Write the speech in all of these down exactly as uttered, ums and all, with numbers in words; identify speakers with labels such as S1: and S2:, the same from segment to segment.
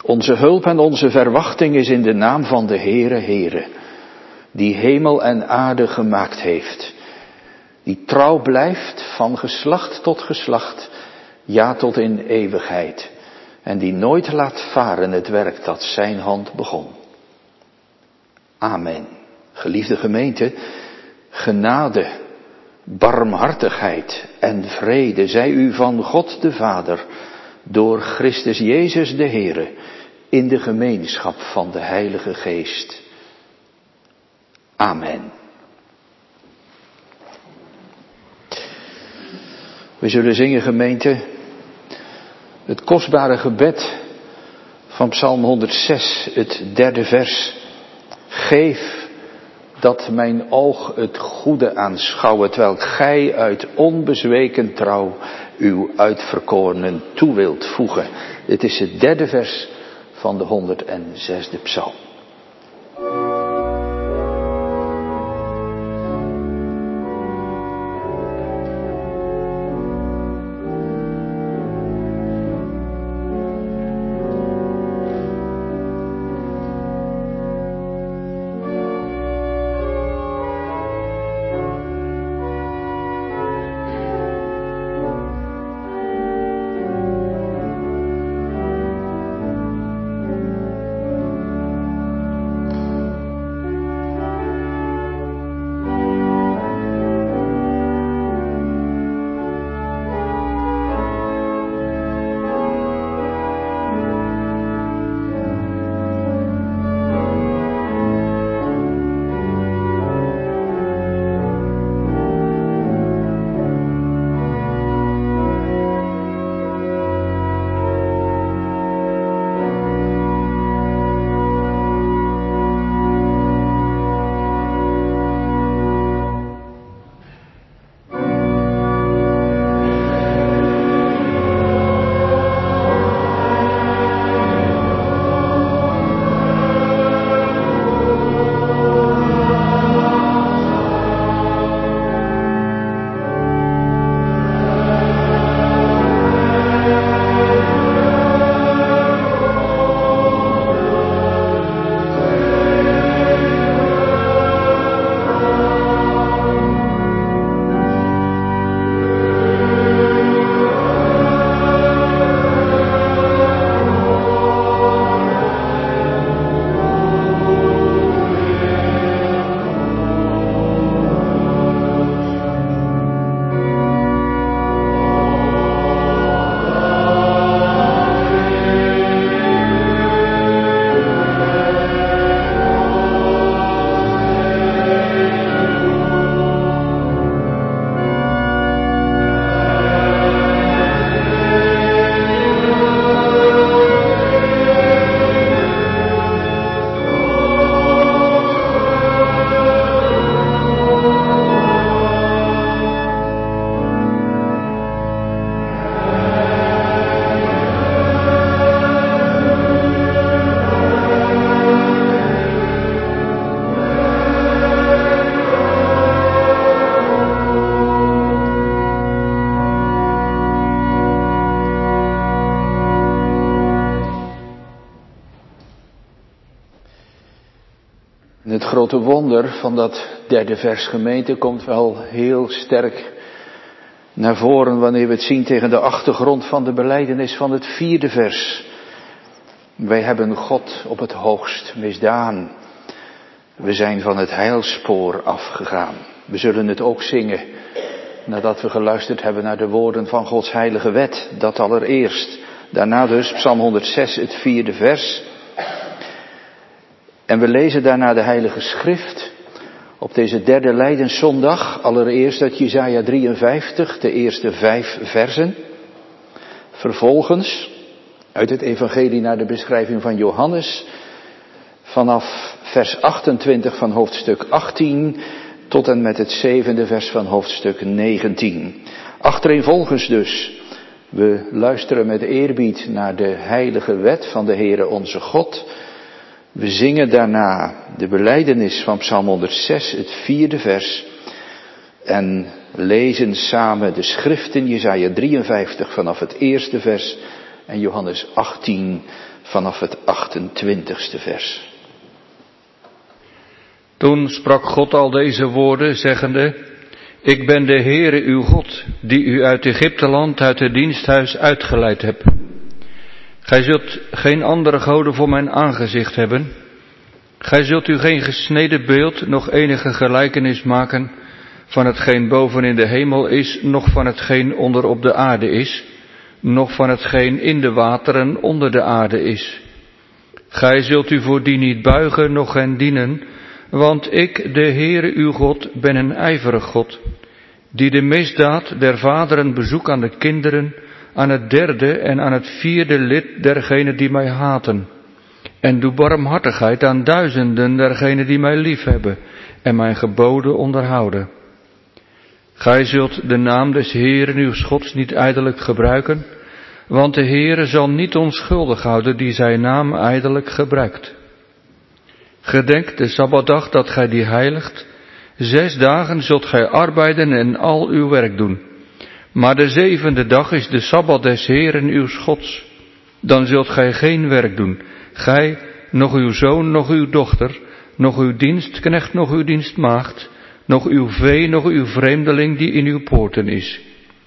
S1: Onze hulp en onze verwachting is in de naam van de Heere, Heere, die hemel en aarde gemaakt heeft, die trouw blijft van geslacht tot geslacht, ja tot in eeuwigheid, en die nooit laat varen het werk dat zijn hand begon. Amen. Geliefde gemeente, genade, barmhartigheid en vrede zij u van God de Vader, door Christus Jezus de Heere, in de gemeenschap van de Heilige Geest. Amen. We zullen zingen, gemeente, het kostbare gebed van Psalm honderdzes, het derde vers. Geef dat mijn oog het goede aanschouwe, terwijl gij uit onbezweken trouw uw uitverkorenen toe wilt voegen. Dit is het derde vers van de honderdzesde psalm. Het grote wonder van dat derde vers, gemeente, komt wel heel sterk naar voren wanneer we het zien tegen de achtergrond van de belijdenis van het vierde vers. Wij hebben God op het hoogst misdaan. We zijn van het heilspoor afgegaan. We zullen het ook zingen nadat we geluisterd hebben naar de woorden van Gods heilige wet. Dat allereerst. Daarna dus Psalm honderdzes, het vierde vers. En we lezen daarna de Heilige Schrift op deze derde Lijdenszondag. Allereerst uit Jesaja drieënvijftig, de eerste vijf versen. Vervolgens uit het evangelie naar de beschrijving van Johannes. Vanaf vers achtentwintig van hoofdstuk achttien tot en met het zevende vers van hoofdstuk negentien. Achtereenvolgens dus. We luisteren met eerbied naar de heilige wet van de Heere onze God. We zingen daarna de belijdenis van Psalm honderdzes, het vierde vers. En lezen samen de schriften, Jesaja drieënvijftig vanaf het eerste vers en Johannes achttien vanaf het achtentwintigste vers.
S2: Toen sprak God al deze woorden, zeggende: Ik ben de Heere uw God, die u uit Egypteland, uit het diensthuis uitgeleid heb. Gij zult geen andere goden voor mijn aangezicht hebben. Gij zult u geen gesneden beeld, nog enige gelijkenis maken van hetgeen boven in de hemel is, noch van hetgeen onder op de aarde is, noch van hetgeen in de wateren onder de aarde is. Gij zult u voor die niet buigen, noch hen dienen, want ik, de Heere uw God, ben een ijverig God, die de misdaad der vaderen bezoek aan de kinderen, aan het derde en aan het vierde lid dergenen die mij haten, en doe barmhartigheid aan duizenden dergenen die mij liefhebben en mijn geboden onderhouden. Gij zult de naam des Heeren uws Gods niet ijdelijk gebruiken, want de Heere zal niet onschuldig houden die zijn naam ijdelijk gebruikt. Gedenk de Sabbatdag dat gij die heiligt. Zes dagen zult gij arbeiden en al uw werk doen. Maar de zevende dag is de Sabbat des Heeren uws Gods. Dan zult gij geen werk doen. Gij, nog uw zoon, nog uw dochter, nog uw dienstknecht, nog uw dienstmaagd, nog uw vee, nog uw vreemdeling die in uw poorten is.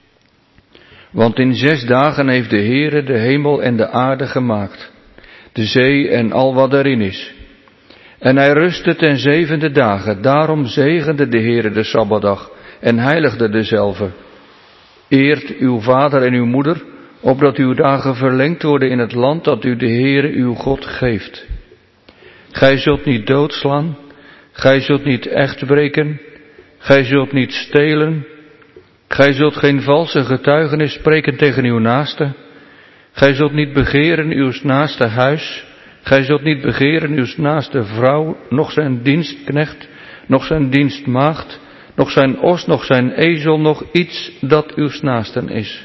S2: Want in zes dagen heeft de Heere de hemel en de aarde gemaakt, de zee en al wat erin is. En hij rustte ten zevende dagen, daarom zegende de Heere de Sabbatdag en heiligde dezelve. Eert uw vader en uw moeder, opdat uw dagen verlengd worden in het land dat u de Heere uw God geeft. Gij zult niet doodslaan, gij zult niet echt breken, gij zult niet stelen, gij zult geen valse getuigenis spreken tegen uw naaste, gij zult niet begeren uw naaste huis, gij zult niet begeren uw naaste vrouw, noch zijn dienstknecht, noch zijn dienstmaagd, noch zijn os, noch zijn ezel, noch iets dat uw naasten is.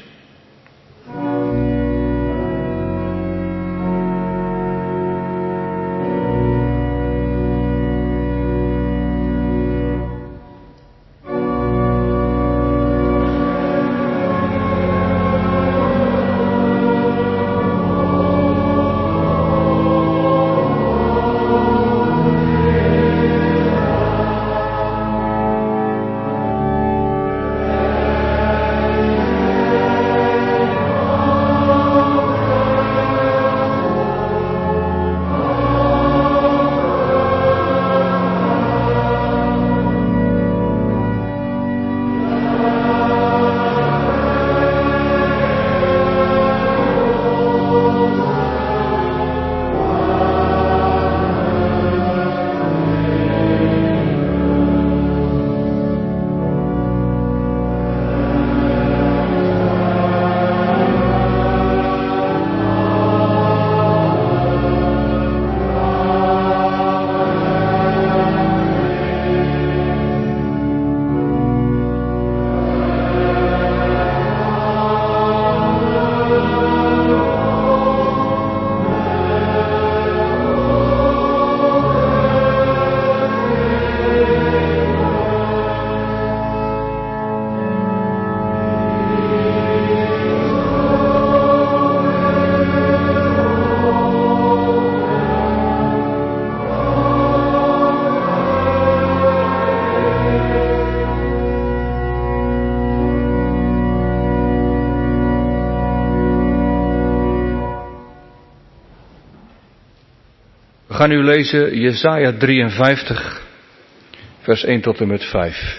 S2: We gaan nu lezen Jesaja drieënvijftig, vers één tot en met vijf.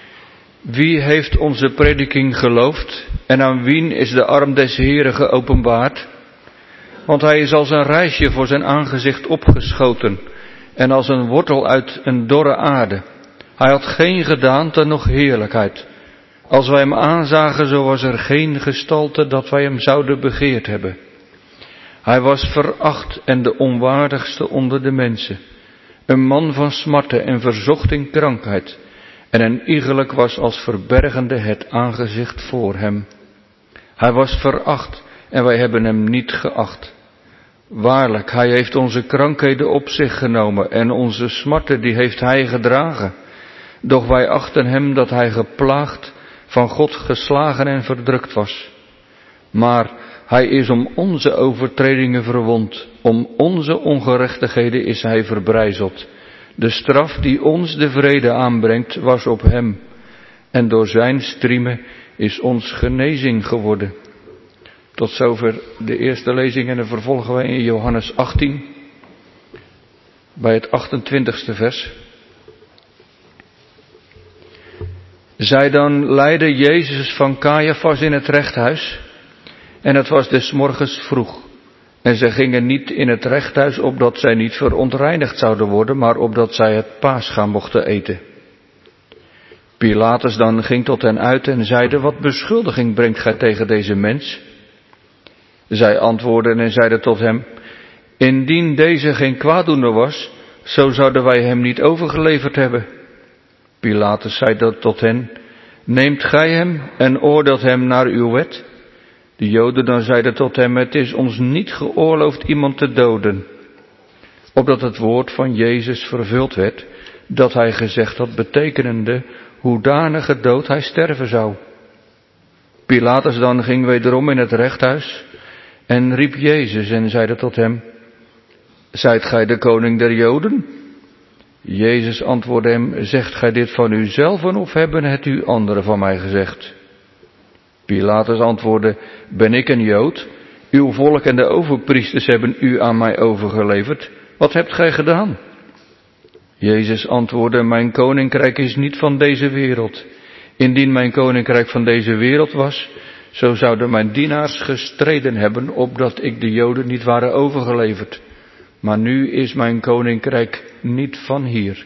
S2: Wie heeft onze prediking geloofd en aan wien is de arm des Heeren geopenbaard? Want hij is als een rijsje voor zijn aangezicht opgeschoten en als een wortel uit een dorre aarde. Hij had geen gedaante noch heerlijkheid. Als wij hem aanzagen, zo was er geen gestalte dat wij hem zouden begeerd hebben. Hij was veracht en de onwaardigste onder de mensen. Een man van smarten en verzocht in krankheid. En een iegelijk was als verbergende het aangezicht voor hem. Hij was veracht en wij hebben hem niet geacht. Waarlijk, hij heeft onze krankheden op zich genomen en onze smarten die heeft hij gedragen. Doch wij achten hem dat hij geplaagd, van God geslagen en verdrukt was. Maar Hij is om onze overtredingen verwond, om onze ongerechtigheden is hij verbrijzeld. De straf die ons de vrede aanbrengt was op hem, en door zijn striemen is ons genezing geworden. Tot zover de eerste lezing en dan vervolgen wij in Johannes achttien, bij het achtentwintigste vers. Zij dan leidde Jezus van Caiaphas in het rechthuis, en het was des morgens vroeg. En zij gingen niet in het rechthuis opdat zij niet verontreinigd zouden worden, maar opdat zij het paascha mochten eten. Pilatus dan ging tot hen uit en zeide, wat beschuldiging brengt gij tegen deze mens? Zij antwoordden en zeiden tot hem, indien deze geen kwaaddoener was, zo zouden wij hem niet overgeleverd hebben. Pilatus zei dat tot hen, neemt gij hem en oordeelt hem naar uw wet? De Joden dan zeiden tot hem, het is ons niet geoorloofd iemand te doden, opdat het woord van Jezus vervuld werd, dat hij gezegd had, betekenende, hoedanige dood hij sterven zou. Pilatus dan ging wederom in het rechthuis en riep Jezus en zeide tot hem, zijt gij de koning der Joden? Jezus antwoordde hem, zegt gij dit van uzelven of hebben het u anderen van mij gezegd? Pilatus antwoordde, ben ik een Jood? Uw volk en de overpriesters hebben u aan mij overgeleverd. Wat hebt gij gedaan? Jezus antwoordde, mijn koninkrijk is niet van deze wereld. Indien mijn koninkrijk van deze wereld was, zo zouden mijn dienaars gestreden hebben, opdat ik de Joden niet waren overgeleverd. Maar nu is mijn koninkrijk niet van hier.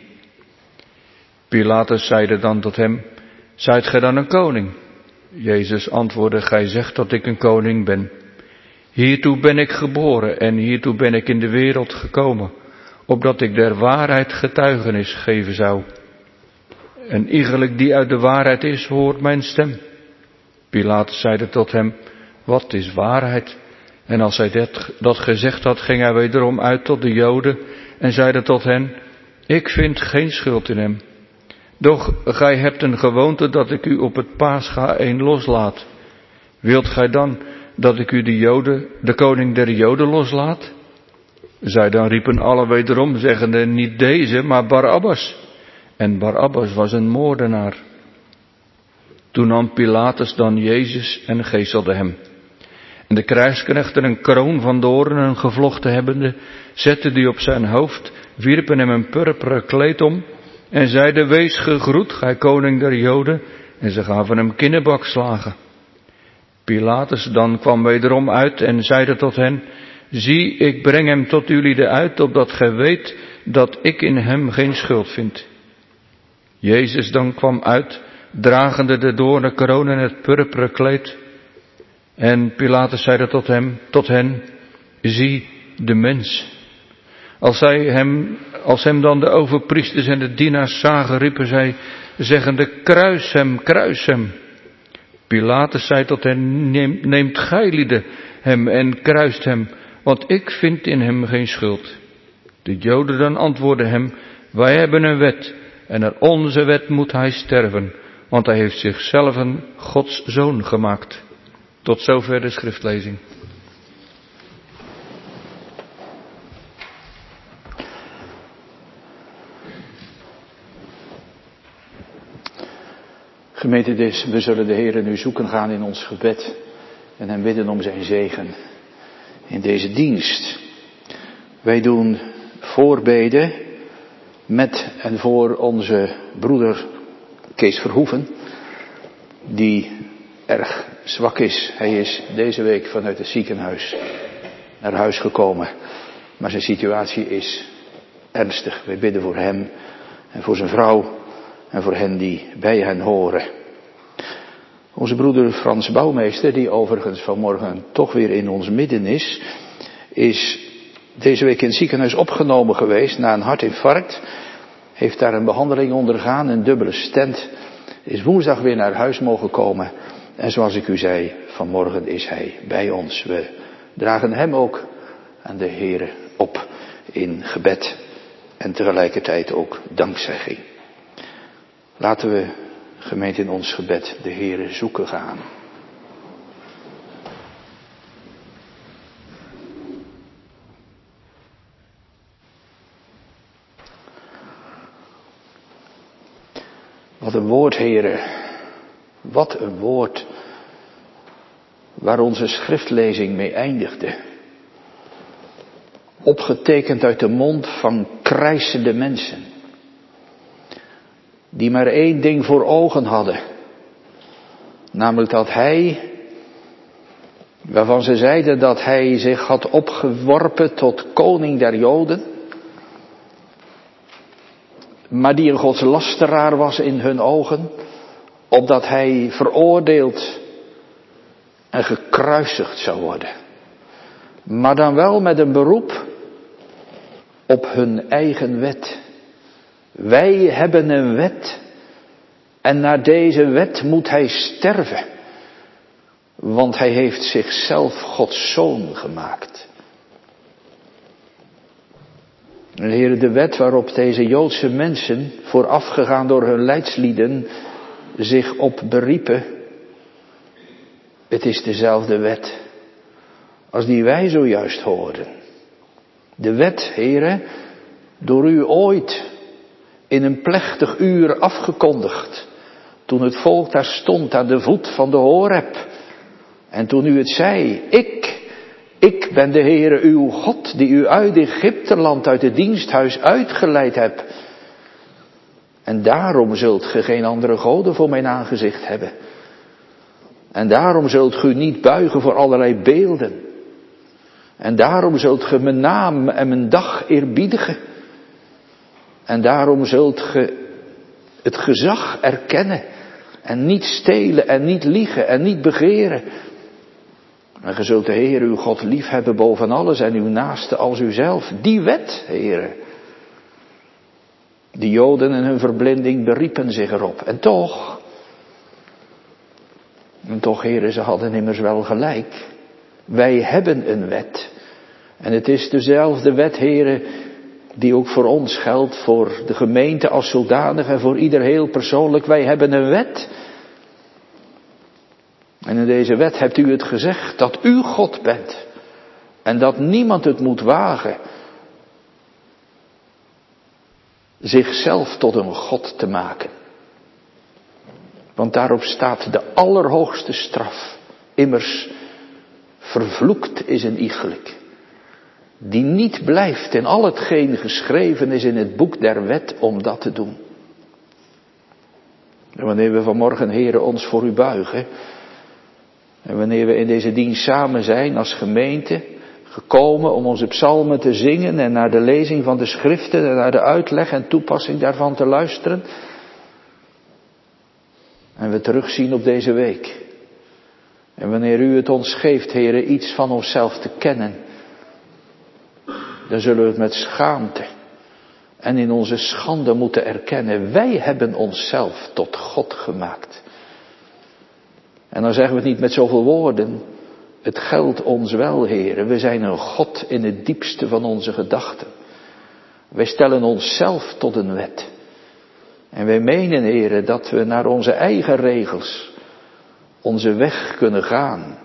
S2: Pilatus zeide dan tot hem, zijt gij dan een koning? Jezus antwoordde, gij zegt dat ik een koning ben. Hiertoe ben ik geboren en hiertoe ben ik in de wereld gekomen, opdat ik der waarheid getuigenis geven zou. Een iegelijk die uit de waarheid is, hoort mijn stem. Pilatus zeide tot hem, wat is waarheid? En als hij dat, dat gezegd had, ging hij wederom uit tot de Joden en zeide tot hen, ik vind geen schuld in hem. Doch gij hebt een gewoonte dat ik u op het paascha een loslaat. Wilt gij dan dat ik u de Joden, de koning der Joden loslaat? Zij dan riepen alle wederom, zeggende, niet deze, maar Barabbas. En Barabbas was een moordenaar. Toen nam Pilatus dan Jezus en geeselde hem. En de krijgsknechten een kroon van doornen gevlochten hebbende, zetten die op zijn hoofd, wierpen hem een purperen kleed om, en zeiden, wees gegroet, gij koning der Joden, en ze gaven hem kinnebakslagen. Pilatus dan kwam wederom uit en zeide tot hen, zie, ik breng hem tot jullie uit, opdat gij weet dat ik in hem geen schuld vind. Jezus dan kwam uit, dragende de doornen kroon en het purperen kleed. En Pilatus zeide tot hem, tot hen, zie de mens. Als zij hem, als hem dan de overpriesters en de dienaars zagen, riepen zij, zeggende, kruis hem, kruis hem. Pilatus zei tot hen, neem, neemt gijlieden hem en kruist hem, want ik vind in hem geen schuld. De Joden dan antwoordden hem, wij hebben een wet, en naar onze wet moet hij sterven, want hij heeft zichzelf een Gods zoon gemaakt. Tot zover de schriftlezing.
S1: Gemeente, dus, we zullen de Heer nu zoeken gaan in ons gebed en hem bidden om zijn zegen in deze dienst. Wij doen voorbeden met en voor onze broeder Kees Verhoeven, die erg zwak is. Hij is deze week vanuit het ziekenhuis naar huis gekomen, maar zijn situatie is ernstig. Wij bidden voor hem en voor zijn vrouw en voor hen die bij hen horen. Onze broeder Frans Bouwmeester, die overigens vanmorgen toch weer in ons midden is, is deze week in het ziekenhuis opgenomen geweest na een hartinfarct. Heeft daar een behandeling ondergaan, een dubbele stent. Is woensdag weer naar huis mogen komen. En zoals ik u zei, vanmorgen is hij bij ons. We dragen hem ook aan de Heere op in gebed. En tegelijkertijd ook dankzegging. Laten we, gemeente, in ons gebed de Heere zoeken gaan. Wat een woord, heren. Wat een woord. Waar onze schriftlezing mee eindigde. Opgetekend uit de mond van krijsende mensen. Die maar één ding voor ogen hadden. Namelijk dat hij, waarvan ze zeiden dat hij zich had opgeworpen tot koning der Joden. Maar die een godslasteraar was in hun ogen. Opdat hij veroordeeld en gekruisigd zou worden. Maar dan wel met een beroep op hun eigen wet. Wij hebben een wet en naar deze wet moet hij sterven. Want hij heeft zichzelf Gods zoon gemaakt. En Heer, de wet waarop deze Joodse mensen, voorafgegaan door hun leidslieden, zich op beriepen. Het is dezelfde wet als die wij zojuist hoorden. De wet, Heere, door u ooit in een plechtig uur afgekondigd. Toen het volk daar stond aan de voet van de Horeb. En toen u het zei, ik, ik ben de Heere uw God die u uit Egypteland, uit het diensthuis uitgeleid hebt. En daarom zult ge geen andere goden voor mijn aangezicht hebben. En daarom zult ge u niet buigen voor allerlei beelden. En daarom zult ge mijn naam en mijn dag eerbiedigen. En daarom zult ge het gezag erkennen. En niet stelen en niet liegen en niet begeren. En ge zult de Heer uw God lief hebben boven alles en uw naaste als uzelf. Die wet, Heere. De Joden en hun verblinding beriepen zich erop. En toch, en toch, Heere, ze hadden immers wel gelijk. Wij hebben een wet. En het is dezelfde wet, Heere, die ook voor ons geldt, voor de gemeente als zodanig en voor ieder heel persoonlijk. Wij hebben een wet. En in deze wet hebt u het gezegd dat u God bent. En dat niemand het moet wagen zichzelf tot een God te maken. Want daarop staat de allerhoogste straf. Immers, vervloekt is een iegelijk. Die niet blijft in al hetgeen geschreven is in het boek der wet om dat te doen. En wanneer we vanmorgen, Heere, ons voor u buigen. En wanneer we in deze dienst samen zijn als gemeente. Gekomen om onze psalmen te zingen en naar de lezing van de schriften en naar de uitleg en toepassing daarvan te luisteren. En we terugzien op deze week. En wanneer u het ons geeft, Heere, iets van onszelf te kennen. Dan zullen we het met schaamte en in onze schande moeten erkennen. Wij hebben onszelf tot God gemaakt. En dan zeggen we het niet met zoveel woorden. Het geldt ons wel, Heere. We zijn een God in het diepste van onze gedachten. Wij stellen onszelf tot een wet. En wij menen, Heere, dat we naar onze eigen regels onze weg kunnen gaan.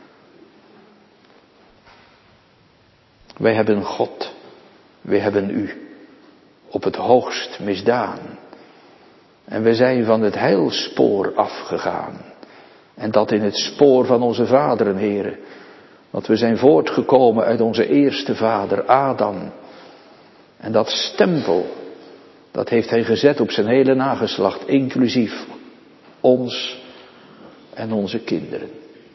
S1: Wij hebben God. Wij hebben u op het hoogst misdaan. En we zijn van het heilspoor afgegaan. En dat in het spoor van onze vaderen, Heere. Want we zijn voortgekomen uit onze eerste vader, Adam. En dat stempel, dat heeft hij gezet op zijn hele nageslacht, inclusief ons en onze kinderen.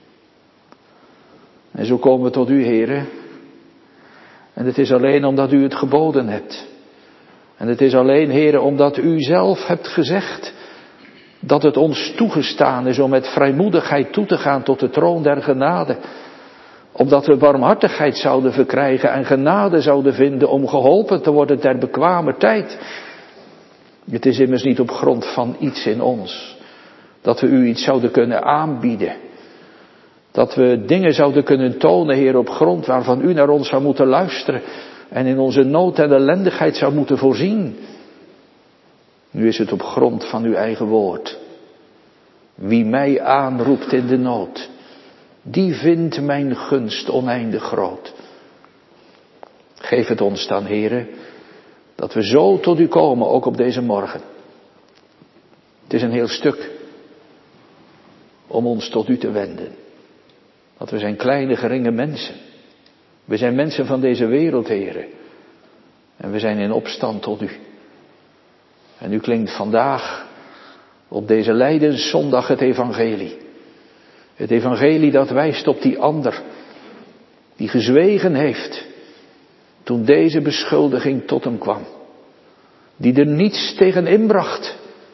S1: En zo komen we tot u, Heere. En het is alleen omdat u het geboden hebt. En het is alleen, Heere, omdat u zelf hebt gezegd dat het ons toegestaan is om met vrijmoedigheid toe te gaan tot de troon der genade. Opdat we barmhartigheid zouden verkrijgen en genade zouden vinden om geholpen te worden ter bekwamer tijd. Het is immers niet op grond van iets in ons. Dat we u iets zouden kunnen aanbieden. Dat we dingen zouden kunnen tonen, Heer, op grond waarvan u naar ons zou moeten luisteren. En in onze nood en ellendigheid zou moeten voorzien. Nu is het op grond van uw eigen woord. Wie mij aanroept in de nood, die vindt mijn gunst oneindig groot. Geef het ons dan, Heere, dat we zo tot u komen, ook op deze morgen. Het is een heel stuk om ons tot u te wenden. Want we zijn kleine, geringe mensen. We zijn mensen van deze wereld, Heere. En we zijn in opstand tot u. En u klinkt vandaag op deze Lijdenszondag het evangelie. Het evangelie dat wijst op die ander die gezwegen heeft toen deze beschuldiging tot hem kwam. Die er niets tegen inbracht.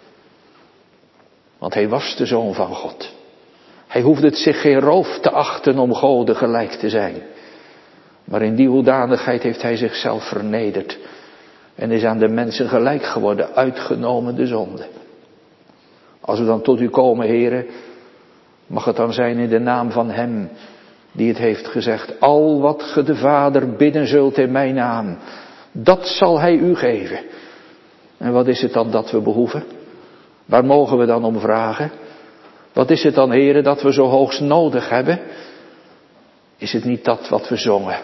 S1: Want hij was de Zoon van God. Hij hoefde het zich geen roof te achten om Gode gelijk te zijn. Maar in die hoedanigheid heeft hij zichzelf vernederd. En is aan de mensen gelijk geworden, uitgenomen de zonde. Als we dan tot u komen, Heere, mag het dan zijn in de naam van hem die het heeft gezegd. Al wat ge de Vader bidden zult in mijn naam, dat zal hij u geven. En wat is het dan dat we behoeven? Waar mogen we dan om vragen? Wat is het dan, Heere, dat we zo hoogst nodig hebben? Is het niet dat wat we zongen?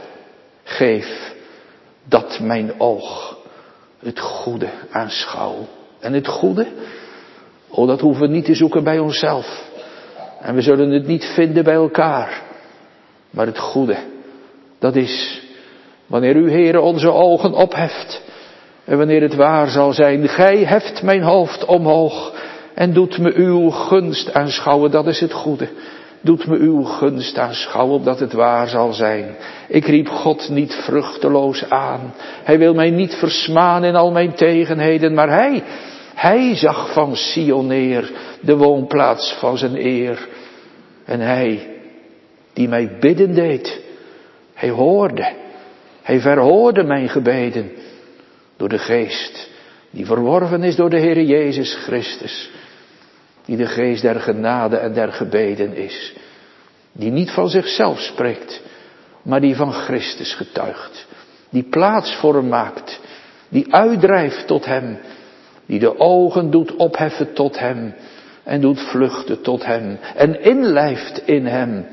S1: Geef dat mijn oog het goede aanschouw. En het goede? Oh, dat hoeven we niet te zoeken bij onszelf. En we zullen het niet vinden bij elkaar. Maar het goede, dat is wanneer u, Heere, onze ogen opheft. En wanneer het waar zal zijn, gij heft mijn hoofd omhoog en doet me uw gunst aanschouwen, dat is het goede. Doet me uw gunst aanschouwen, opdat het waar zal zijn. Ik riep God niet vruchteloos aan. Hij wil mij niet versmaan in al mijn tegenheden, maar hij, hij zag van Sion neer, de woonplaats van zijn eer. En hij, die mij bidden deed, hij hoorde, hij verhoorde mijn gebeden. Door de geest, die verworven is door de Heere Jezus Christus. Die de geest der genade en der gebeden is. Die niet van zichzelf spreekt, maar die van Christus getuigt. Die plaats voor hem maakt. Die uitdrijft tot hem. Die de ogen doet opheffen tot hem. En doet vluchten tot hem. En inlijft in hem.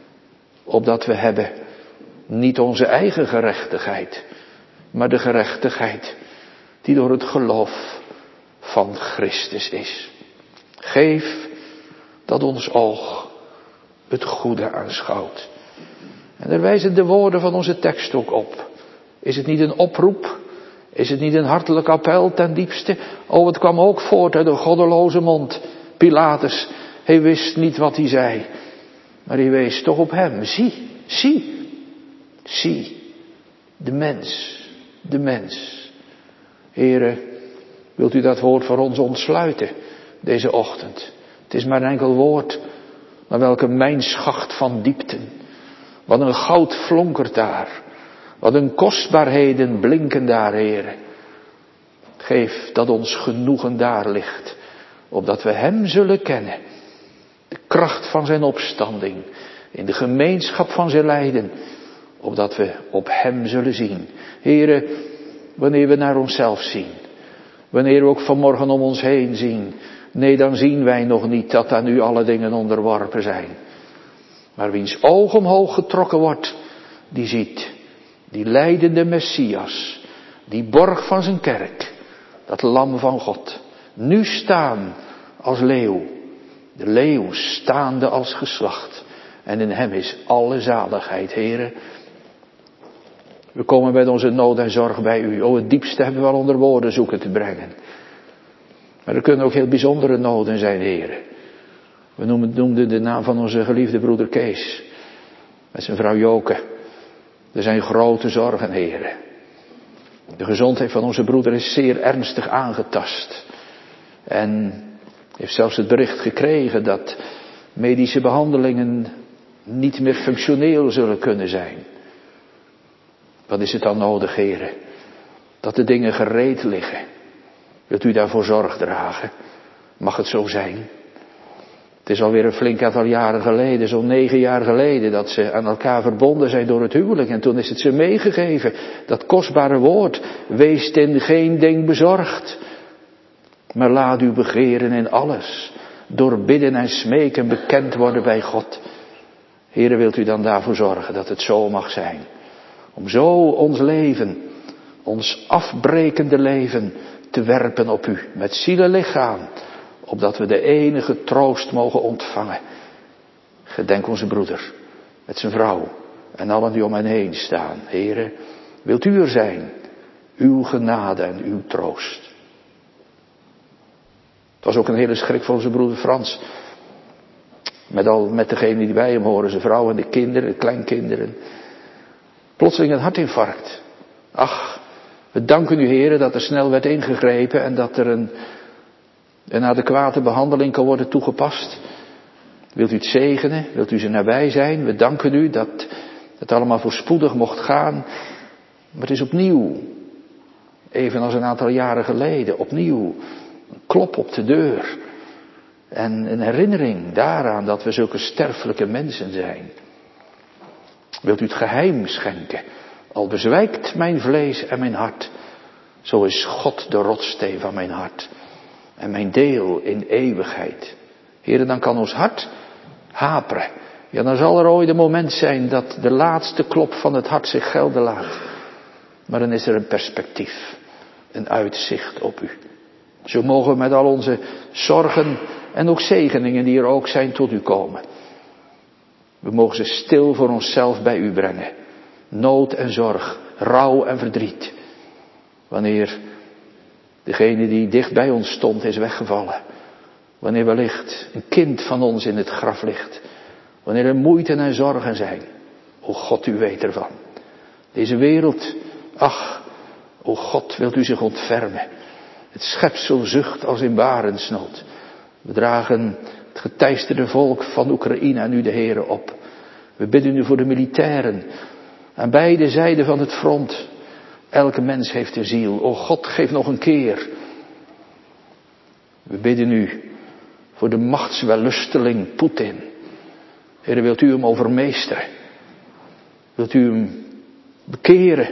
S1: Opdat we hebben niet onze eigen gerechtigheid, maar de gerechtigheid die door het geloof van Christus is. Geef dat ons oog het goede aanschouwt. En daar wijzen de woorden van onze tekst ook op. Is het niet een oproep? Is het niet een hartelijk appel ten diepste? Oh, het kwam ook voort uit een goddeloze mond. Pilatus, hij wist niet wat hij zei. Maar hij wees toch op hem. Zie, zie, zie. De mens, de mens. Heere, wilt u dat woord voor ons ontsluiten deze ochtend? Het is maar een enkel woord, maar welke mijnschacht van diepten. Wat een goud flonkert daar. Wat een kostbaarheden blinken daar, Heere. Geef dat ons genoegen daar ligt, opdat we hem zullen kennen. De kracht van zijn opstanding, in de gemeenschap van zijn lijden, opdat we op hem zullen zien. Heere, wanneer we naar onszelf zien, wanneer we ook vanmorgen om ons heen zien, nee, dan zien wij nog niet dat aan u alle dingen onderworpen zijn. Maar wiens oog omhoog getrokken wordt, die ziet die lijdende Messias, die borg van zijn kerk, dat lam van God, nu staan als leeuw, de leeuw staande als geslacht. En in hem is alle zaligheid, Heere. We komen met onze nood en zorg bij u. O, het diepste hebben we al onder woorden zoeken te brengen. Maar er kunnen ook heel bijzondere noden zijn, Heere. We noemden de naam van onze geliefde broeder Kees. Met zijn vrouw Joke. Er zijn grote zorgen, Heere. De gezondheid van onze broeder is zeer ernstig aangetast. En heeft zelfs het bericht gekregen dat medische behandelingen niet meer functioneel zullen kunnen zijn. Wat is het dan nodig, Heere? Dat de dingen gereed liggen. Wilt u daarvoor zorg dragen? Mag het zo zijn? Het is alweer een flink aantal jaren geleden, zo'n negen jaar geleden, dat ze aan elkaar verbonden zijn door het huwelijk. En toen is het ze meegegeven, dat kostbare woord. Wees in geen ding bezorgd, maar laat uw begeren in alles, door bidden en smeken, bekend worden bij God. Heere, wilt u dan daarvoor zorgen dat het zo mag zijn? Om zo ons leven, ons afbrekende leven, te werpen op u. Met ziel en lichaam. opdat we de enige troost mogen ontvangen. Gedenk onze broeder, met zijn vrouw en allen die om hen heen staan. Heere, wilt u er zijn, uw genade en uw troost. Het was ook een hele schrik voor onze broeder Frans. Met al, met degene die bij hem horen, zijn vrouw en de kinderen, de kleinkinderen. Plotseling een hartinfarct. Ach, we danken u, Heere, dat er snel werd ingegrepen en dat er een, een adequate behandeling kan worden toegepast. Wilt u het zegenen? Wilt u ze nabij zijn? We danken u dat het allemaal voorspoedig mocht gaan. Maar het is opnieuw, evenals een aantal jaren geleden, opnieuw een klop op de deur. En een herinnering daaraan dat we zulke sterfelijke mensen zijn. Wilt u het geheim schenken? Al bezwijkt mijn vlees en mijn hart, zo is God de rotssteen van mijn hart. En mijn deel in eeuwigheid. Heere, dan kan ons hart haperen. Ja, dan zal er ooit een moment zijn dat de laatste klop van het hart zich gelden laat. Maar dan is er een perspectief, een uitzicht op u. Zo mogen we met al onze zorgen en ook zegeningen die er ook zijn tot u komen. We mogen ze stil voor onszelf bij u brengen. Nood en zorg, rouw en verdriet. Wanneer degene die dicht bij ons stond is weggevallen. Wanneer wellicht een kind van ons in het graf ligt. Wanneer er moeite en zorgen zijn. O God, u weet ervan. Deze wereld, ach, o God, wilt u zich ontfermen. Het schepsel zucht als in barensnood. We dragen het geteisterde volk van Oekraïne aan u de Heere op. We bidden u voor de militairen. Aan beide zijden van het front. Elke mens heeft een ziel. O God, geef nog een keer. We bidden u voor de machtswellusteling Poetin. Heere, wilt u hem overmeesteren? Wilt u hem bekeren?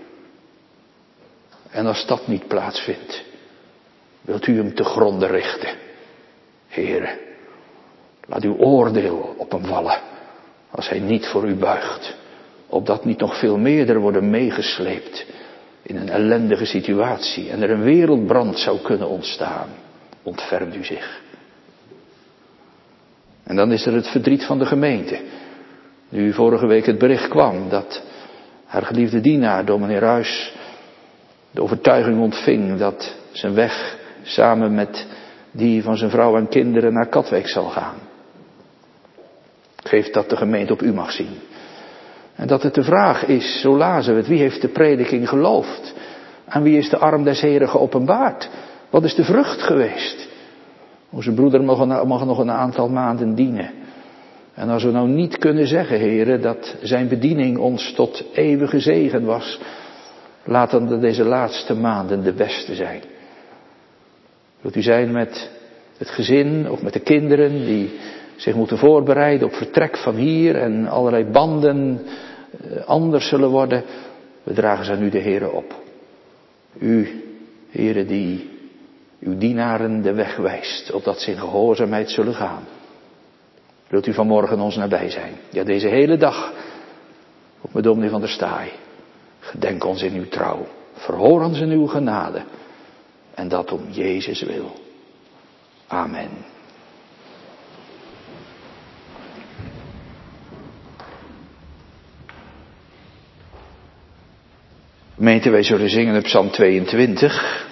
S1: En als dat niet plaatsvindt, wilt u hem te gronde richten? Heere, laat uw oordeel op hem vallen, als hij niet voor u buigt. Opdat niet nog veel meerder worden meegesleept in een ellendige situatie en er een wereldbrand zou kunnen ontstaan. Ontfermt u zich. En dan is er het verdriet van de gemeente. Nu vorige week het bericht kwam dat haar geliefde dienaar, dominee Ruys, de overtuiging ontving dat zijn weg samen met die van zijn vrouw en kinderen naar Katwijk zal gaan. Geef dat de gemeente op u mag zien. En dat het de vraag is, zo lazen we het, wie heeft de prediking geloofd? Aan wie is de arm des Heren geopenbaard? Wat is de vrucht geweest? Onze broeder mag, mag nog een aantal maanden dienen. En als we nou niet kunnen zeggen, Heren, dat zijn bediening ons tot eeuwige zegen was, laat dan deze laatste maanden de beste zijn. Wilt u zijn met het gezin, ook met de kinderen die zich moeten voorbereiden op vertrek van hier en allerlei banden anders zullen worden. We dragen ze aan u de Heere op. U, Heere, die uw dienaren de weg wijst, opdat ze in gehoorzaamheid zullen gaan. Wilt u vanmorgen ons nabij zijn? Ja, deze hele dag, ook met dominee van der Staaij. Gedenk ons in uw trouw. Verhoor ons in uw genade. En dat om Jezus wil. Amen. Gemeente, wij zullen zingen op Psalm tweeëntwintig.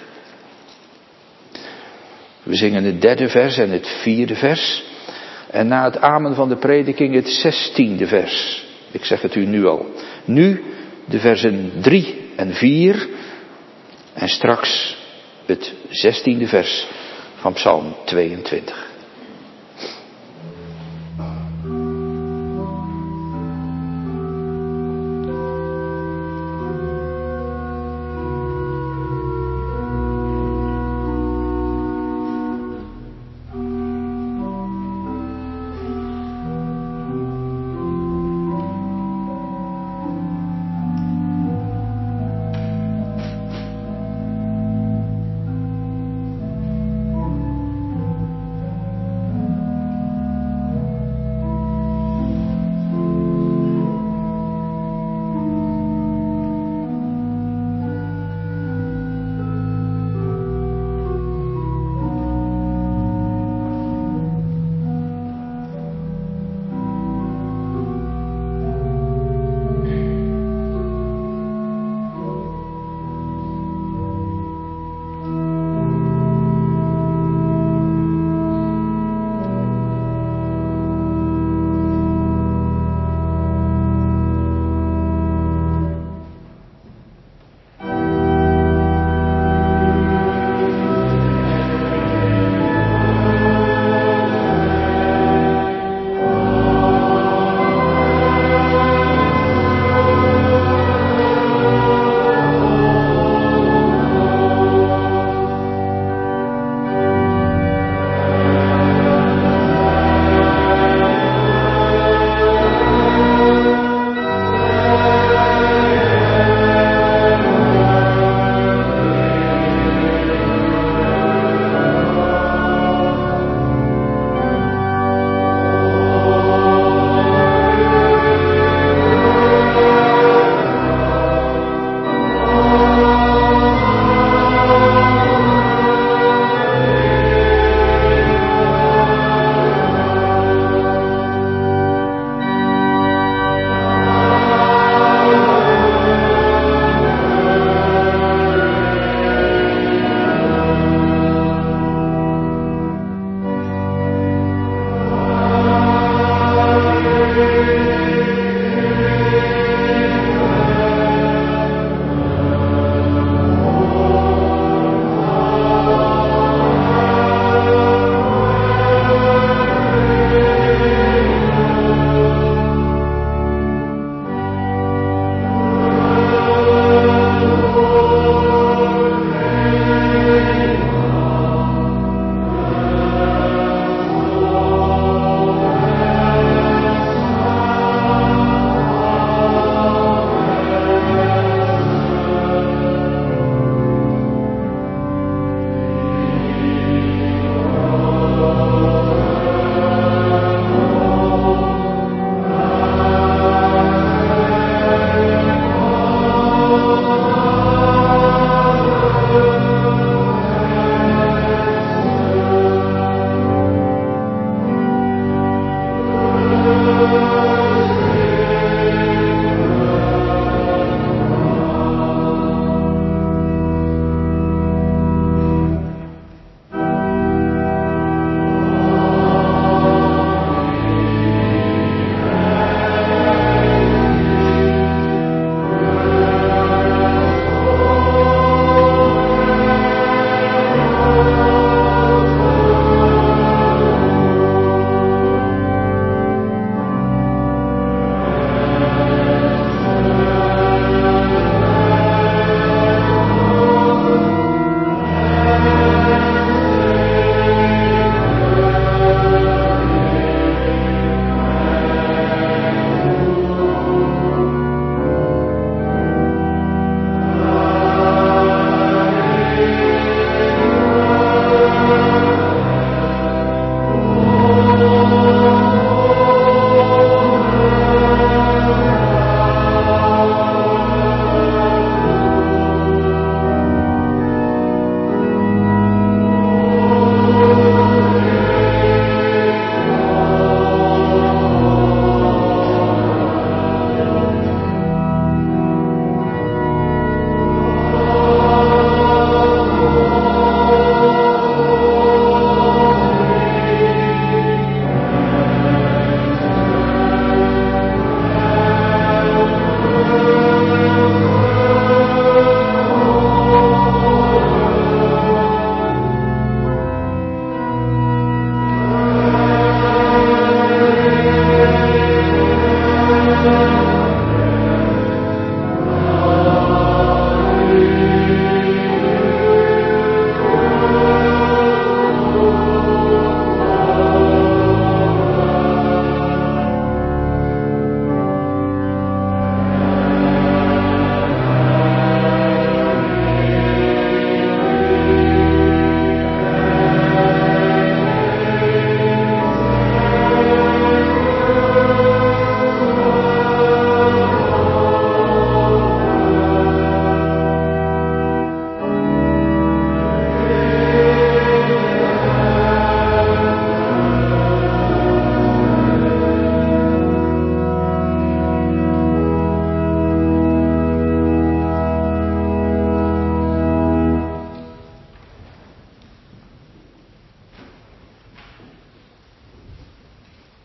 S1: We zingen het derde vers en het vierde vers. En na het amen van de prediking het zestiende vers. Ik zeg het u nu al. Nu de versen drie en vier. En straks het zestiende vers van Psalm tweeëntwintig.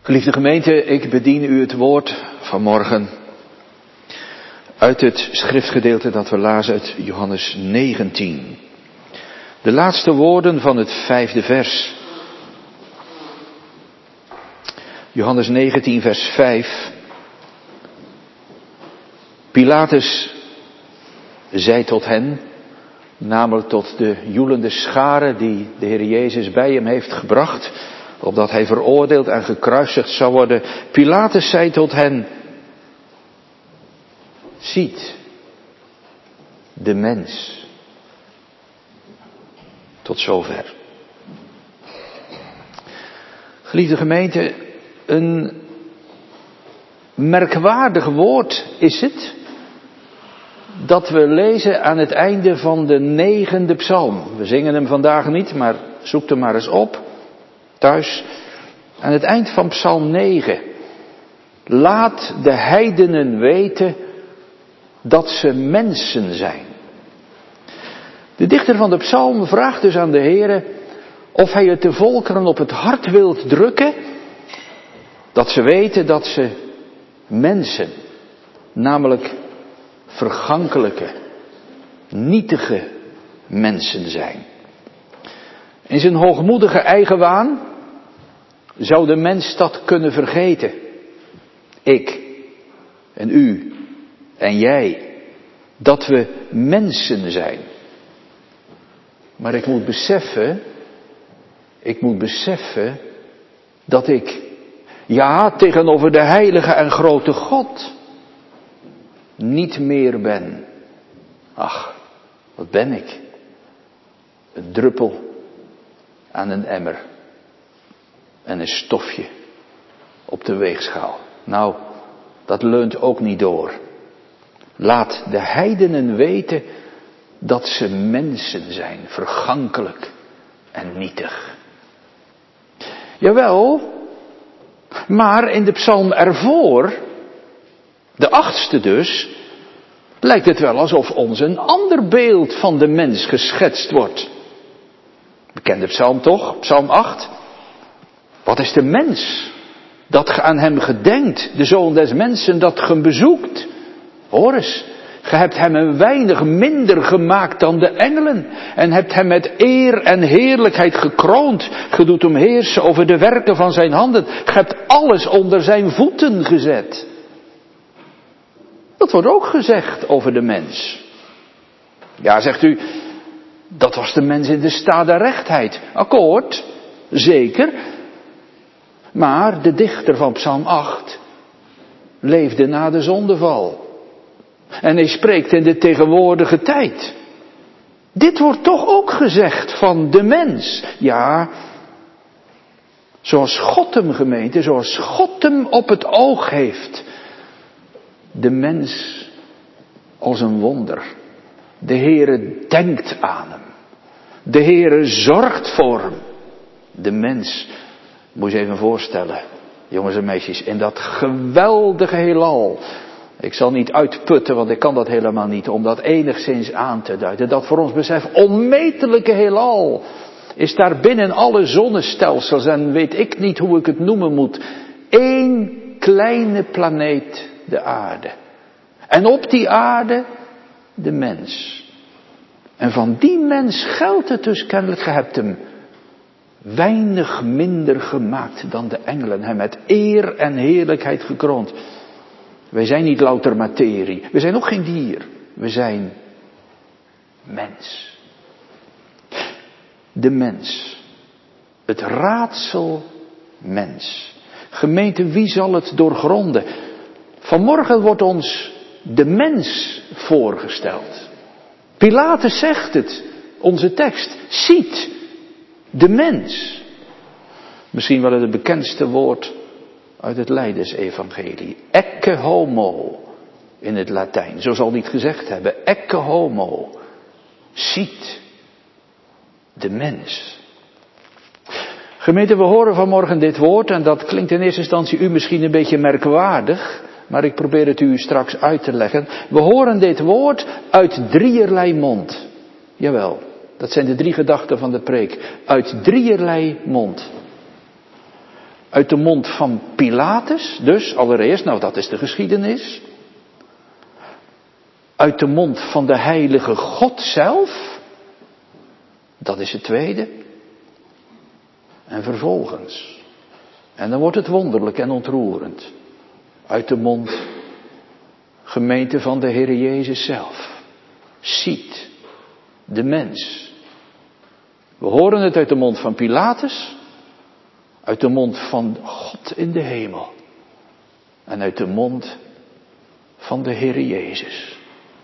S1: Geliefde gemeente, ik bedien u het woord vanmorgen uit het schriftgedeelte dat we lazen uit Johannes negentien. De laatste woorden van het vijfde vers. Johannes negentien vers vijf. Pilatus zei tot hen, namelijk tot de joelende schare die de Heer Jezus bij hem heeft gebracht, opdat hij veroordeeld en gekruisigd zou worden. Pilatus zei tot hen, ziet de mens. Tot zover. Geliefde gemeente, een merkwaardig woord is het dat we lezen aan het einde van de negende psalm. We zingen hem vandaag niet, maar zoek hem maar eens op, thuis. Aan het eind van psalm negen. Laat de heidenen weten dat ze mensen zijn. De dichter van de psalm vraagt dus aan de Heere of hij het de volkeren op het hart wilt drukken, dat ze weten dat ze mensen, namelijk vergankelijke, nietige mensen zijn. In zijn hoogmoedige eigenwaan zou de mens dat kunnen vergeten. Ik en u en jij, dat we mensen zijn. Maar ik moet beseffen, ik moet beseffen dat ik, ja, tegenover de heilige en grote God, niet meer ben. Ach, wat ben ik? Een druppel aan een emmer en een stofje op de weegschaal. Nou, dat leunt ook niet door. Laat de heidenen weten dat ze mensen zijn, vergankelijk en nietig. Jawel, maar in de psalm ervoor, de achtste dus, lijkt het wel alsof ons een ander beeld van de mens geschetst wordt. Bekende psalm toch, psalm acht. Wat is de mens, dat ge aan hem gedenkt, de zoon des mensen, dat ge hem bezoekt? Hoor eens, ge hebt hem een weinig minder gemaakt dan de engelen en hebt hem met eer en heerlijkheid gekroond. Ge doet hem heersen over de werken van zijn handen. Ge hebt alles onder zijn voeten gezet. Dat wordt ook gezegd over de mens. Ja, zegt u, dat was de mens in de staat der rechtheid. Akkoord, zeker. Maar de dichter van psalm acht leefde na de zondeval. En hij spreekt in de tegenwoordige tijd. Dit wordt toch ook gezegd van de mens. Ja, zoals God hem, gemeente, zoals God hem op het oog heeft. De mens als een wonder. De Heere denkt aan hem. De Heere zorgt voor hem. De mens, moet je even voorstellen, jongens en meisjes, in dat geweldige heelal. Ik zal niet uitputten, want ik kan dat helemaal niet, om dat enigszins aan te duiden. Dat voor ons besef onmetelijke heelal is daar binnen alle zonnestelsels, en weet ik niet hoe ik het noemen moet, één kleine planeet, de aarde. En op die aarde de mens. En van die mens geldt het dus kennelijk, ge hebt hem weinig minder gemaakt dan de engelen, hem met eer en heerlijkheid gekroond. Wij zijn niet louter materie, we zijn ook geen dier, we zijn mens. De mens, het raadsel mens. Gemeente, wie zal het doorgronden? Vanmorgen wordt ons de mens voorgesteld. Pilatus zegt het, onze tekst, ziet de mens. Misschien wel het bekendste woord uit het Lijdensevangelie. Ecce homo in het Latijn. Zo zal hij het gezegd hebben. Ecce homo. Ziet de mens. Gemeente, we horen vanmorgen dit woord en dat klinkt in eerste instantie u misschien een beetje merkwaardig, maar ik probeer het u straks uit te leggen. We horen dit woord uit drieërlei mond. Jawel, dat zijn de drie gedachten van de preek. Uit drieërlei mond. Uit de mond van Pilatus, dus allereerst, nou dat is de geschiedenis. Uit de mond van de heilige God zelf, dat is het tweede. En vervolgens, en dan wordt het wonderlijk en ontroerend, uit de mond, gemeente van de Heere Jezus zelf. Ziet de mens. We horen het uit de mond van Pilatus, uit de mond van God in de hemel en uit de mond van de Heere Jezus.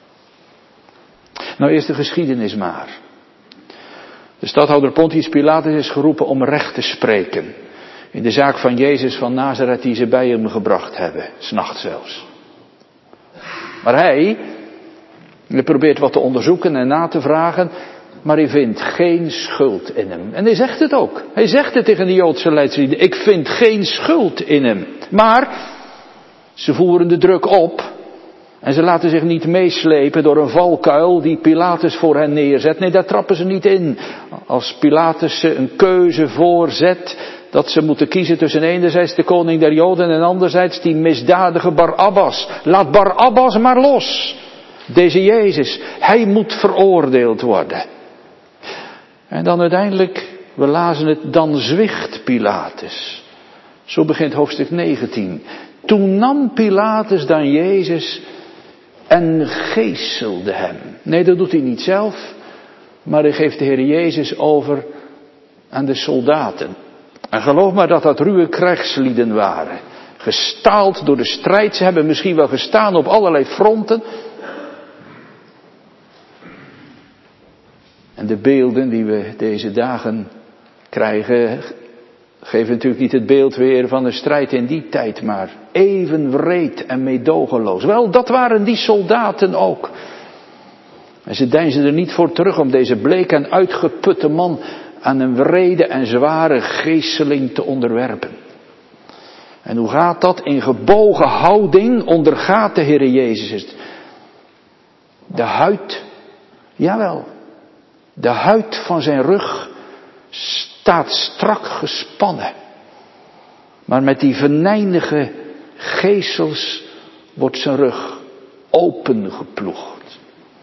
S1: Nou eerst de geschiedenis maar. De stadhouder Pontius Pilatus is geroepen om recht te spreken in de zaak van Jezus van Nazareth die ze bij hem gebracht hebben, 's nachts zelfs. Maar hij, hij probeert wat te onderzoeken en na te vragen, maar hij vindt geen schuld in hem. En hij zegt het ook. Hij zegt het tegen de Joodse leidslieden. Ik vind geen schuld in hem. Maar ze voeren de druk op. En ze laten zich niet meeslepen door een valkuil die Pilatus voor hen neerzet. Nee, daar trappen ze niet in. Als Pilatus ze een keuze voorzet, dat ze moeten kiezen tussen enerzijds de koning der Joden en anderzijds die misdadige Barabbas. Laat Barabbas maar los. Deze Jezus, hij moet veroordeeld worden. En dan uiteindelijk, we lazen het, dan zwicht Pilatus. Zo begint hoofdstuk negentien. Toen nam Pilatus dan Jezus en geeselde hem. Nee, dat doet hij niet zelf, maar hij geeft de Heer Jezus over aan de soldaten. En geloof maar dat dat ruwe krijgslieden waren. Gestaald door de strijd, ze hebben misschien wel gestaan op allerlei fronten. En de beelden die we deze dagen krijgen, geven natuurlijk niet het beeld weer van een strijd in die tijd, maar even wreed en meedogenloos. Wel, dat waren die soldaten ook. En ze deinsden er niet voor terug om deze bleek en uitgeputte man aan een wrede en zware geeseling te onderwerpen. En hoe gaat dat? In gebogen houding ondergaat de Heere Jezus het. De huid, jawel, de huid van zijn rug staat strak gespannen. Maar met die venijnige geesels wordt zijn rug opengeploegd.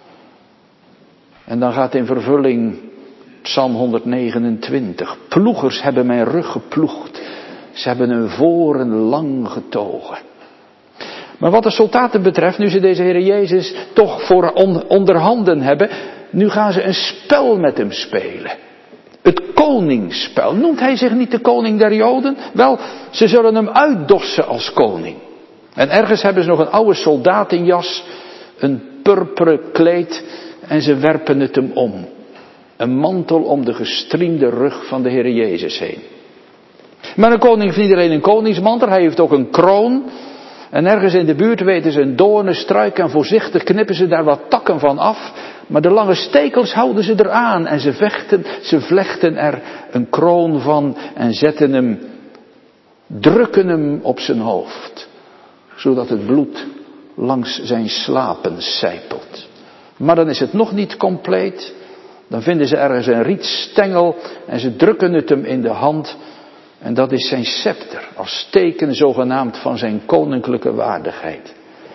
S1: En dan gaat in vervulling Psalm honderdnegenentwintig. Ploegers hebben mijn rug geploegd. Ze hebben hun voren lang getogen. Maar wat de soldaten betreft, nu ze deze Heer Jezus toch voor onderhanden hebben, nu gaan ze een spel met hem spelen. Het koningsspel. Noemt hij zich niet de koning der Joden? Wel, ze zullen hem uitdossen als koning. En ergens hebben ze nog een oude soldatenjas, een purperen kleed en ze werpen het hem om. Een mantel om de gestriemde rug van de Heer Jezus heen. Maar een koning heeft niet alleen een koningsmantel, hij heeft ook een kroon. En ergens in de buurt weten ze een doornenstruik en voorzichtig knippen ze daar wat takken van af. Maar de lange stekels houden ze eraan en ze vechten, ze vlechten er een kroon van en zetten hem, drukken hem op zijn hoofd. Zodat het bloed langs zijn slapen sijpelt. Maar dan is het nog niet compleet. Dan vinden ze ergens een rietstengel en ze drukken het hem in de hand. En dat is zijn scepter, als teken zogenaamd van zijn koninklijke waardigheid.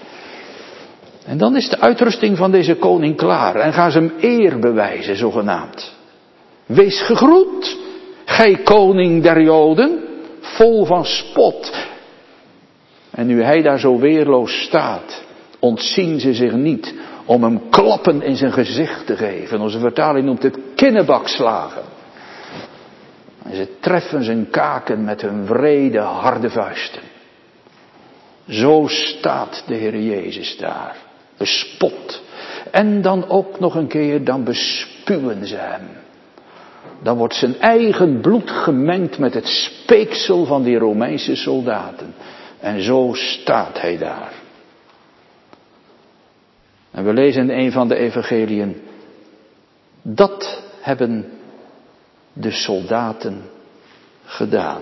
S1: En dan is de uitrusting van deze koning klaar en gaan ze hem eer bewijzen, zogenaamd. Wees gegroet, gij koning der Joden, vol van spot. En nu hij daar zo weerloos staat, ontzien ze zich niet om hem klappen in zijn gezicht te geven. Onze vertaling noemt het kinnebakslagen. En ze treffen zijn kaken met hun wrede, harde vuisten. Zo staat de Heer Jezus daar, bespot. En dan ook nog een keer, dan bespuwen ze hem. Dan wordt zijn eigen bloed gemengd met het speeksel van die Romeinse soldaten. En zo staat hij daar. En we lezen in een van de evangeliën. Dat hebben de soldaten gedaan.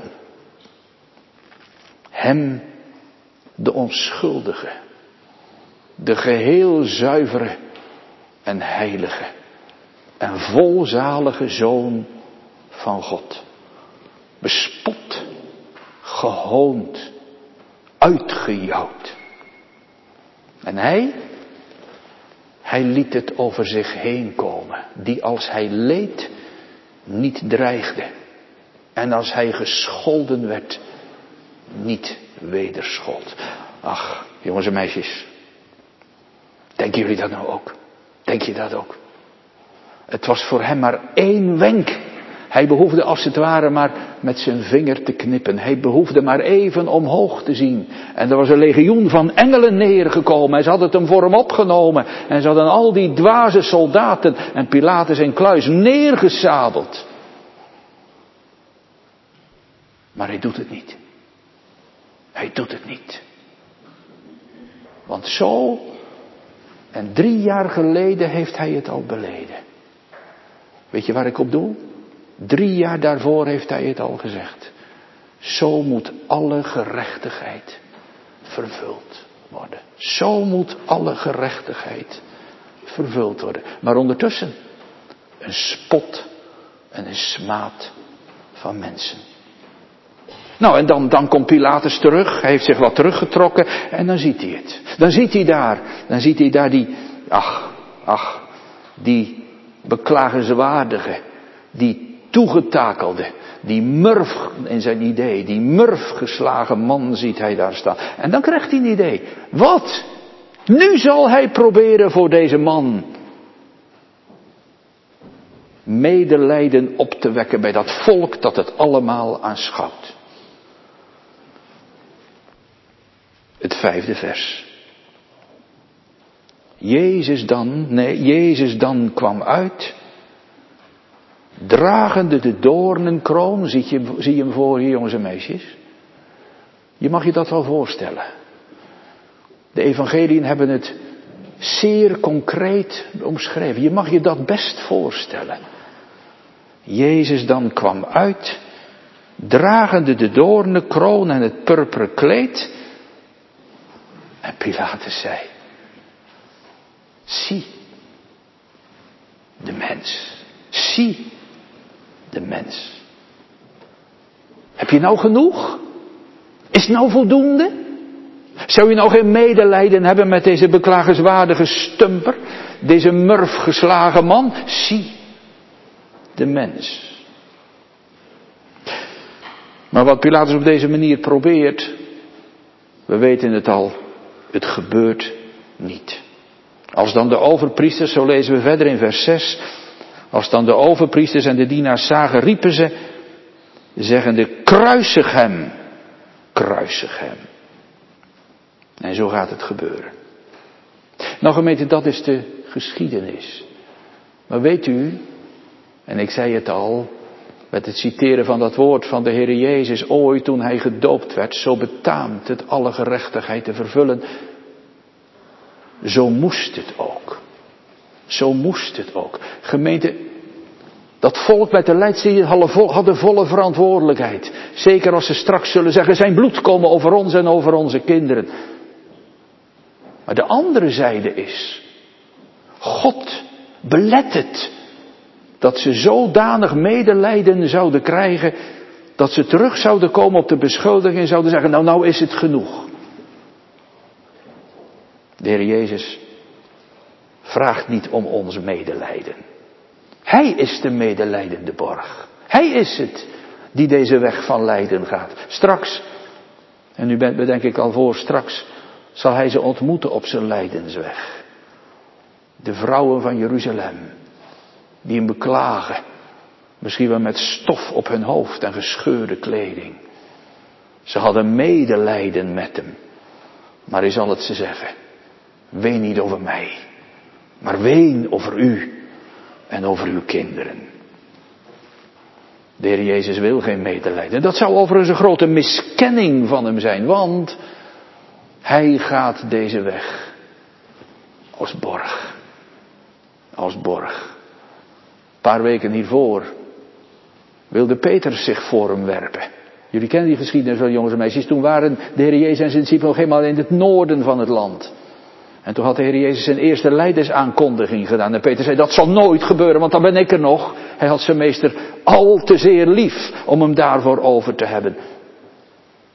S1: Hem, de onschuldige, de geheel zuivere en heilige en volzalige Zoon van God. Bespot, gehoond, uitgejouwd. En hij, hij liet het over zich heen komen, die als hij leed niet dreigde. En als hij gescholden werd, niet wederschold. Ach, jongens en meisjes. Denken jullie dat nou ook? Denk je dat ook? Het was voor hem maar één wenk. Hij behoefde als het ware maar met zijn vinger te knippen. Hij behoefde maar even omhoog te zien. En er was een legioen van engelen neergekomen. En ze hadden het hem voor hem opgenomen. En ze hadden al die dwaze soldaten en Pilatus en Kluis neergezadeld. Maar hij doet het niet. Hij doet het niet. Want zo en drie jaar geleden heeft hij het al beleden. Weet je waar ik op doel? Drie jaar daarvoor heeft hij het al gezegd. Zo moet alle gerechtigheid vervuld worden. Zo moet alle gerechtigheid vervuld worden. Maar ondertussen een spot en een smaad van mensen. Nou, en dan, dan komt Pilatus terug. Hij heeft zich wat teruggetrokken. En dan ziet hij het. Dan ziet hij daar. Dan ziet hij daar die, ach, ach, die beklagenswaardige, die toegetakelde, die murf in zijn idee, die murf geslagen man ziet hij daar staan. En dan krijgt hij een idee. Wat? Nu zal hij proberen voor deze man medelijden op te wekken bij dat volk dat het allemaal aanschouwt. Het vijfde vers. Jezus dan, nee, Jezus dan kwam uit, dragende de doornenkroon. Zie je, zie je hem voor hier, jongens en meisjes? Je mag je dat wel voorstellen. De evangeliën hebben het zeer concreet omschreven. Je mag je dat best voorstellen. Jezus dan kwam uit, dragende de doornenkroon en het purperen kleed. En Pilatus zei, zie de mens, zie de mens. Heb je nou genoeg? Is het nou voldoende? Zou je nou geen medelijden hebben met deze beklagenswaardige stumper, deze murf geslagen man? Zie de mens. Maar wat Pilatus op deze manier probeert, we weten het al, het gebeurt niet. Als dan de overpriesters, zo lezen we verder in vers zes, als dan de overpriesters en de dienaars zagen, riepen ze, zeggende, kruisig hem, kruisig hem. En zo gaat het gebeuren. Nou gemeente, dat is de geschiedenis. Maar weet u, en ik zei het al, met het citeren van dat woord van de Heer Jezus, ooit toen hij gedoopt werd, zo betaamt het alle gerechtigheid te vervullen. Zo moest het ook. Zo moest het ook. Gemeente, dat volk met de leidslieden hadden volle verantwoordelijkheid. Zeker als ze straks zullen zeggen, zijn bloed komen over ons en over onze kinderen. Maar de andere zijde is, God belet het. Dat ze zodanig medelijden zouden krijgen, dat ze terug zouden komen op de beschuldiging en zouden zeggen, nou, nou is het genoeg. De Heer Jezus vraagt niet om ons medelijden. Hij is de medelijdende borg. Hij is het die deze weg van lijden gaat. Straks, en nu bedenk ik al voor, straks zal hij ze ontmoeten op zijn lijdensweg. De vrouwen van Jeruzalem, die hem beklagen, misschien wel met stof op hun hoofd en gescheurde kleding. Ze hadden medelijden met hem, maar hij zal het ze zeggen. Ween niet over mij, maar ween over u en over uw kinderen. De Heer Jezus wil geen medelijden. Dat zou overigens een grote miskenning van hem zijn, want hij gaat deze weg als borg. Als borg. Een paar weken hiervoor wilde Petrus zich voor hem werpen. Jullie kennen die geschiedenis wel, jongens en meisjes. Toen waren de Heer Jezus en zijn discipelen nog helemaal in het noorden van het land. En toen had de Heer Jezus zijn eerste lijdensaankondiging gedaan. En Peter zei, dat zal nooit gebeuren, want dan ben ik er nog. Hij had zijn meester al te zeer lief om hem daarvoor over te hebben.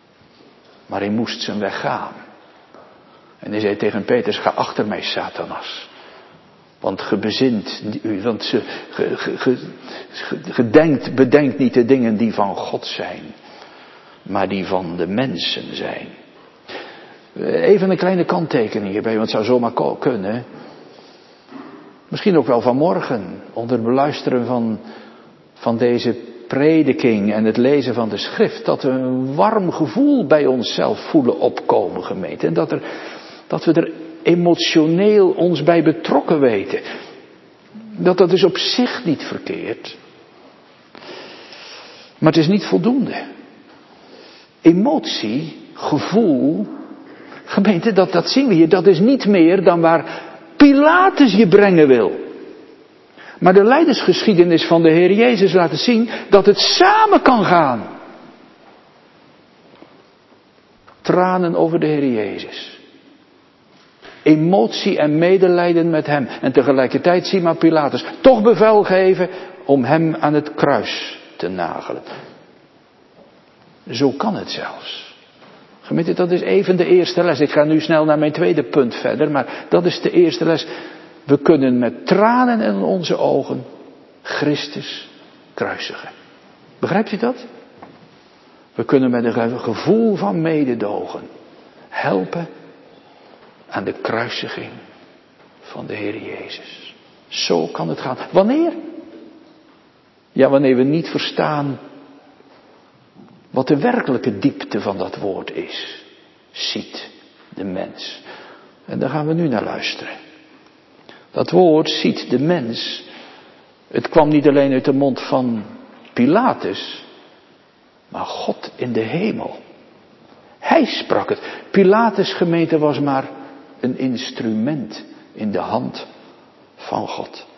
S1: Maar hij moest zijn weg gaan. En hij zei tegen Petrus, ga achter mij, Satanas. Want ge bezint u, want ze, ge, ge, ge, gedenkt, bedenkt niet de dingen die van God zijn. Maar die van de mensen zijn. Even een kleine kanttekening hierbij, want het zou zomaar kunnen. Misschien ook wel vanmorgen, onder het beluisteren van, van deze prediking en het lezen van de schrift, dat we een warm gevoel bij onszelf voelen opkomen, gemeente. En dat, er, dat we er emotioneel ons bij betrokken weten. Dat dat is op zich niet verkeerd. Maar het is niet voldoende. Emotie, gevoel, gemeente, dat, dat zien we hier, dat is niet meer dan waar Pilatus je brengen wil. Maar de leidersgeschiedenis van de Heer Jezus laat zien dat het samen kan gaan. Tranen over de Heer Jezus. Emotie en medelijden met hem. En tegelijkertijd zie maar Pilatus toch bevel geven om hem aan het kruis te nagelen. Zo kan het zelfs. Gemeente, dat is even de eerste les. Ik ga nu snel naar mijn tweede punt verder, maar dat is de eerste les. We kunnen met tranen in onze ogen Christus kruisigen. Begrijpt u dat? We kunnen met een gevoel van mededogen helpen aan de kruisiging van de Heer Jezus. Zo kan het gaan. Wanneer? Ja, wanneer we niet verstaan wat de werkelijke diepte van dat woord is. Ziet de mens. En daar gaan we nu naar luisteren. Dat woord ziet de mens. Het kwam niet alleen uit de mond van Pilatus, maar God in de hemel. Hij sprak het. Pilatus, gemeente, was maar een instrument in de hand van God.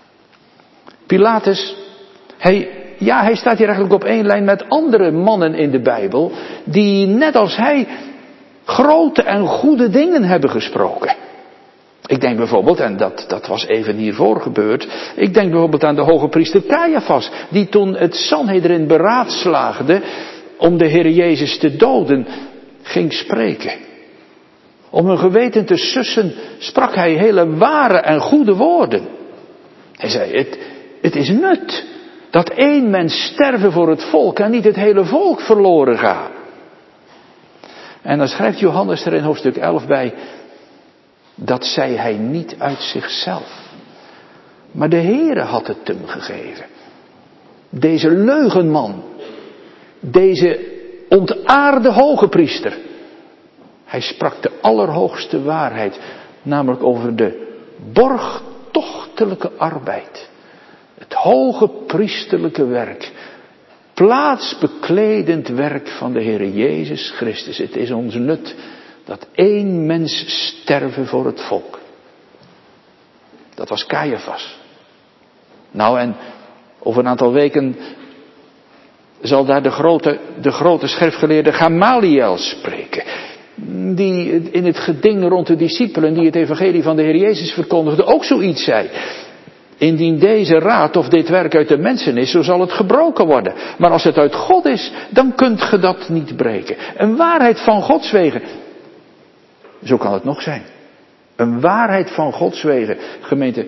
S1: Pilatus, hij, ja, hij staat hier eigenlijk op één lijn met andere mannen in de Bijbel, die net als hij grote en goede dingen hebben gesproken. Ik denk bijvoorbeeld, en dat, dat was even hiervoor gebeurd, ik denk bijvoorbeeld aan de hoge priester Caiaphas, die toen het Sanhedrin beraadslaagde om de Heer Jezus te doden, ging spreken. Om hun geweten te sussen, sprak hij hele ware en goede woorden. Hij zei, het, het is nut dat één mens sterven voor het volk en niet het hele volk verloren gaat. En dan schrijft Johannes er in hoofdstuk elf bij, dat zei hij niet uit zichzelf. Maar de Heere had het hem gegeven. Deze leugenman. Deze ontaarde hoge priester. Hij sprak de allerhoogste waarheid. Namelijk over de borgtochtelijke arbeid. Het hoge priesterlijke werk. Plaatsbekledend werk van de Heere Jezus Christus. Het is ons nut dat één mens sterven voor het volk. Dat was Caiaphas. Nou, en over een aantal weken zal daar de grote, de grote schriftgeleerde Gamaliel spreken. Die in het geding rond de discipelen die het evangelie van de Heer Jezus verkondigde ook zoiets zei. Indien deze raad of dit werk uit de mensen is, zo zal het gebroken worden. Maar als het uit God is, dan kunt ge dat niet breken. Een waarheid van Gods wegen. Zo kan het nog zijn. Een waarheid van Gods wegen. Gemeente.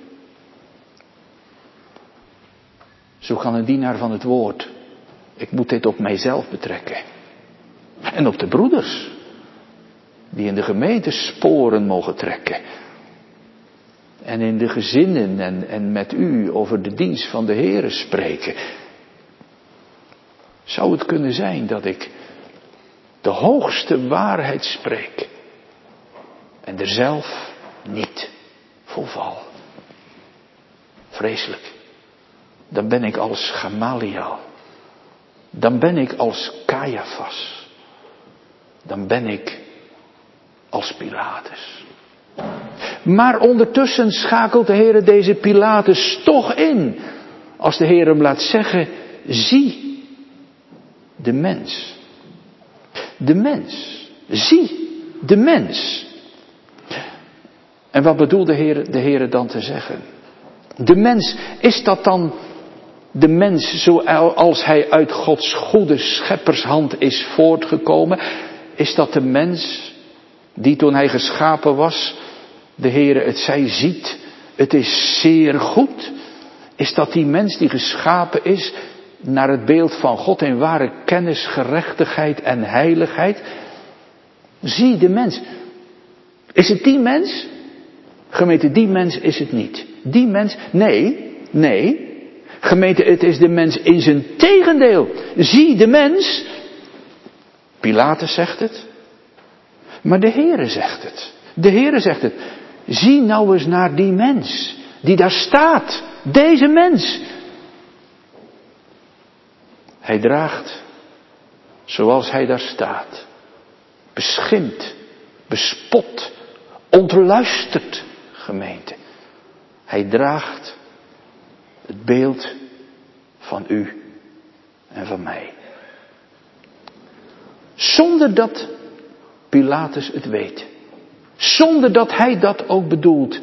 S1: Zo kan een dienaar van het woord. Ik moet dit op mijzelf betrekken. En op de broeders. Die in de gemeente sporen mogen trekken. En in de gezinnen en, en met u over de dienst van de Heere spreken. Zou het kunnen zijn dat ik de hoogste waarheid spreek. En er zelf niet voor val. Vreselijk. Dan ben ik als Gamaliel. Dan ben ik als Caiaphas. Dan ben ik als Pilatus. Maar ondertussen schakelt de Heer deze Pilatus toch in. Als de Heer hem laat zeggen, zie de mens. De mens. Zie de mens. En wat bedoelt de Heer, de Heer dan te zeggen? De mens, is dat dan de mens zoals hij uit Gods goede scheppershand is voortgekomen? Is dat de mens die toen hij geschapen was, de Heere het zij ziet, het is zeer goed? Is dat die mens die geschapen is naar het beeld van God in ware kennis, gerechtigheid en heiligheid? Zie de mens. Is het die mens? Gemeente, die mens is het niet. Die mens, nee, nee. Gemeente, het is de mens in zijn tegendeel. Zie de mens. Pilatus zegt het. Maar de Heere zegt het. De Heere zegt het. Zie nou eens naar die mens. Die daar staat. Deze mens. Hij draagt zoals hij daar staat. Beschimpt. Bespot. Ontluisterd, gemeente. Hij draagt het beeld van u en van mij. Zonder dat Pilatus het weet. Zonder dat hij dat ook bedoelt.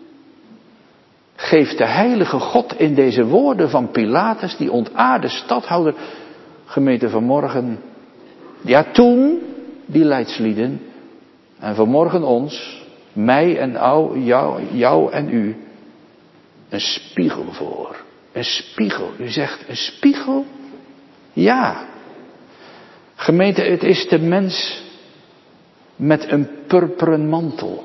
S1: Geeft de heilige God in deze woorden van Pilatus, die ontaarde stadhouder, gemeente vanmorgen, ja toen, die leidslieden, en vanmorgen ons, mij en jou, jou, jou en u, een spiegel voor. Een spiegel. U zegt een spiegel? Ja. Gemeente, het is de mens met een purperen mantel.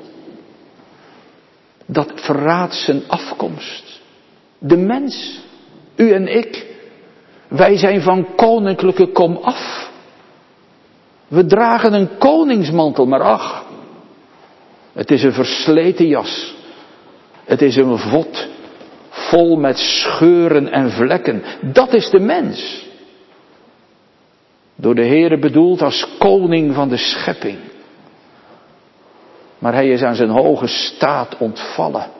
S1: Dat verraadt zijn afkomst. De mens, u en ik, wij zijn van koninklijke komaf. We dragen een koningsmantel, maar ach, het is een versleten jas. Het is een vod vol met scheuren en vlekken. Dat is de mens. Door de Heere bedoeld als koning van de schepping. Maar hij is aan zijn hoge staat ontvallen.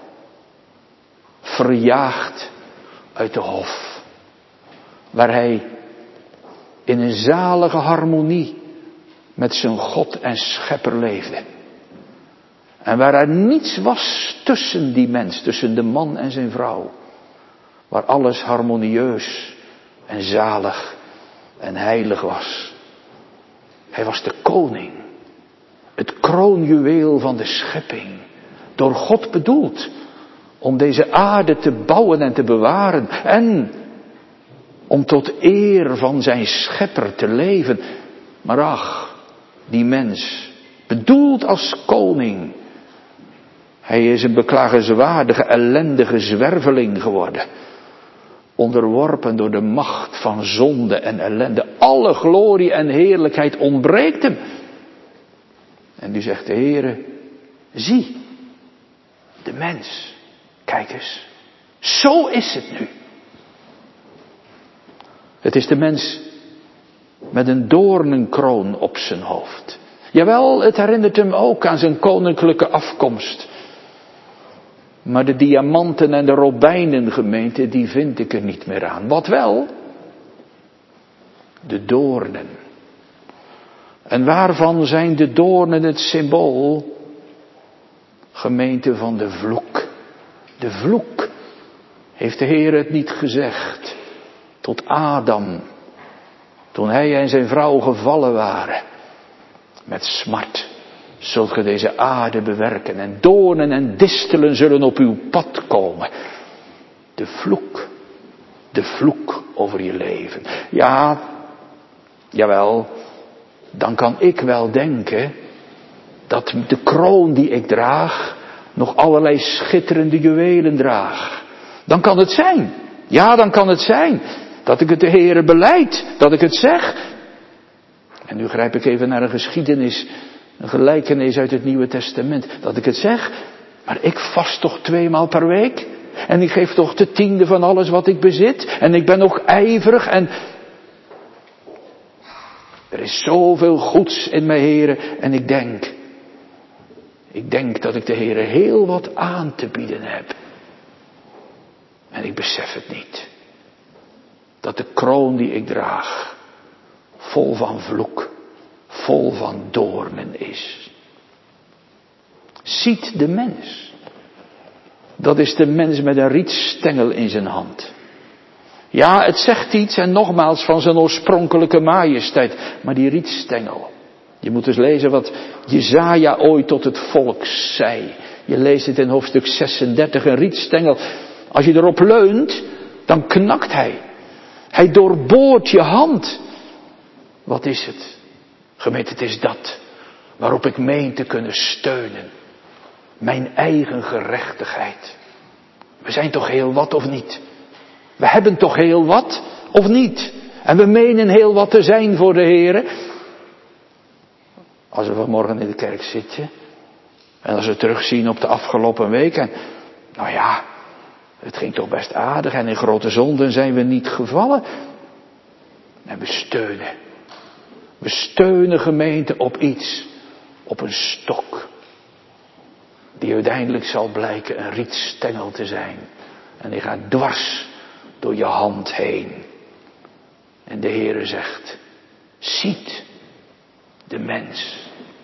S1: Verjaagd uit de hof. Waar hij in een zalige harmonie met zijn God en schepper leefde. En waar er niets was tussen die mens, tussen de man en zijn vrouw. Waar alles harmonieus en zalig en heilig was. Hij was de koning. Het kroonjuweel van de schepping. Door God bedoeld. Om deze aarde te bouwen en te bewaren. En om tot eer van zijn schepper te leven. Maar ach, die mens, bedoeld als koning. Hij is een beklagenswaardige, ellendige zwerveling geworden. Onderworpen door de macht van zonde en ellende. Alle glorie en heerlijkheid ontbreekt hem. En nu zegt de Heere, zie, de mens, kijk eens, zo is het nu. Het is de mens met een doornenkroon op zijn hoofd. Jawel, het herinnert hem ook aan zijn koninklijke afkomst. Maar de diamanten en de robijnen, gemeente, die vind ik er niet meer aan. Wat wel? De doornen. En waarvan zijn de doornen het symbool? Gemeente van de vloek. De vloek. Heeft de Heer het niet gezegd tot Adam, toen hij en zijn vrouw gevallen waren. Met smart zult ge deze aarde bewerken en doornen en distelen zullen op uw pad komen. De vloek. De vloek over je leven. Ja, jawel, dan kan ik wel denken dat de kroon die ik draag nog allerlei schitterende juwelen draag. Dan kan het zijn. Ja, dan kan het zijn dat ik het de Heere belijd, dat ik het zeg. En nu grijp ik even naar een geschiedenis, een gelijkenis uit het Nieuwe Testament. Dat ik het zeg, maar ik vast toch tweemaal per week. En ik geef toch de tiende van alles wat ik bezit. En ik ben nog ijverig en er is zoveel goeds in mij, Heere. En ik denk, ik denk dat ik de Heere heel wat aan te bieden heb. En ik besef het niet. Dat de kroon die ik draag vol van vloek, vol van doornen is. Ziet de mens. Dat is de mens met een rietstengel in zijn hand. Ja, het zegt iets en nogmaals van zijn oorspronkelijke majesteit. Maar die rietstengel, Je moet eens lezen wat Jesaja ooit tot het volk zei. Je leest het in hoofdstuk zesendertig, een rietstengel. Als je erop leunt, dan knakt hij. Hij doorboort je hand. Wat is het? Gemeente, het is dat waarop ik meen te kunnen steunen. Mijn eigen gerechtigheid. We zijn toch heel wat of niet? We hebben toch heel wat of niet? En we menen heel wat te zijn voor de Heere. Als we vanmorgen in de kerk zitten. En als we terugzien op de afgelopen week. En nou ja, het ging toch best aardig. En in grote zonden zijn we niet gevallen. En we steunen. We steunen gemeente op iets. Op een stok. Die uiteindelijk zal blijken een rietstengel te zijn. En die gaat dwars door je hand heen. En de Heere zegt, ziet de mens.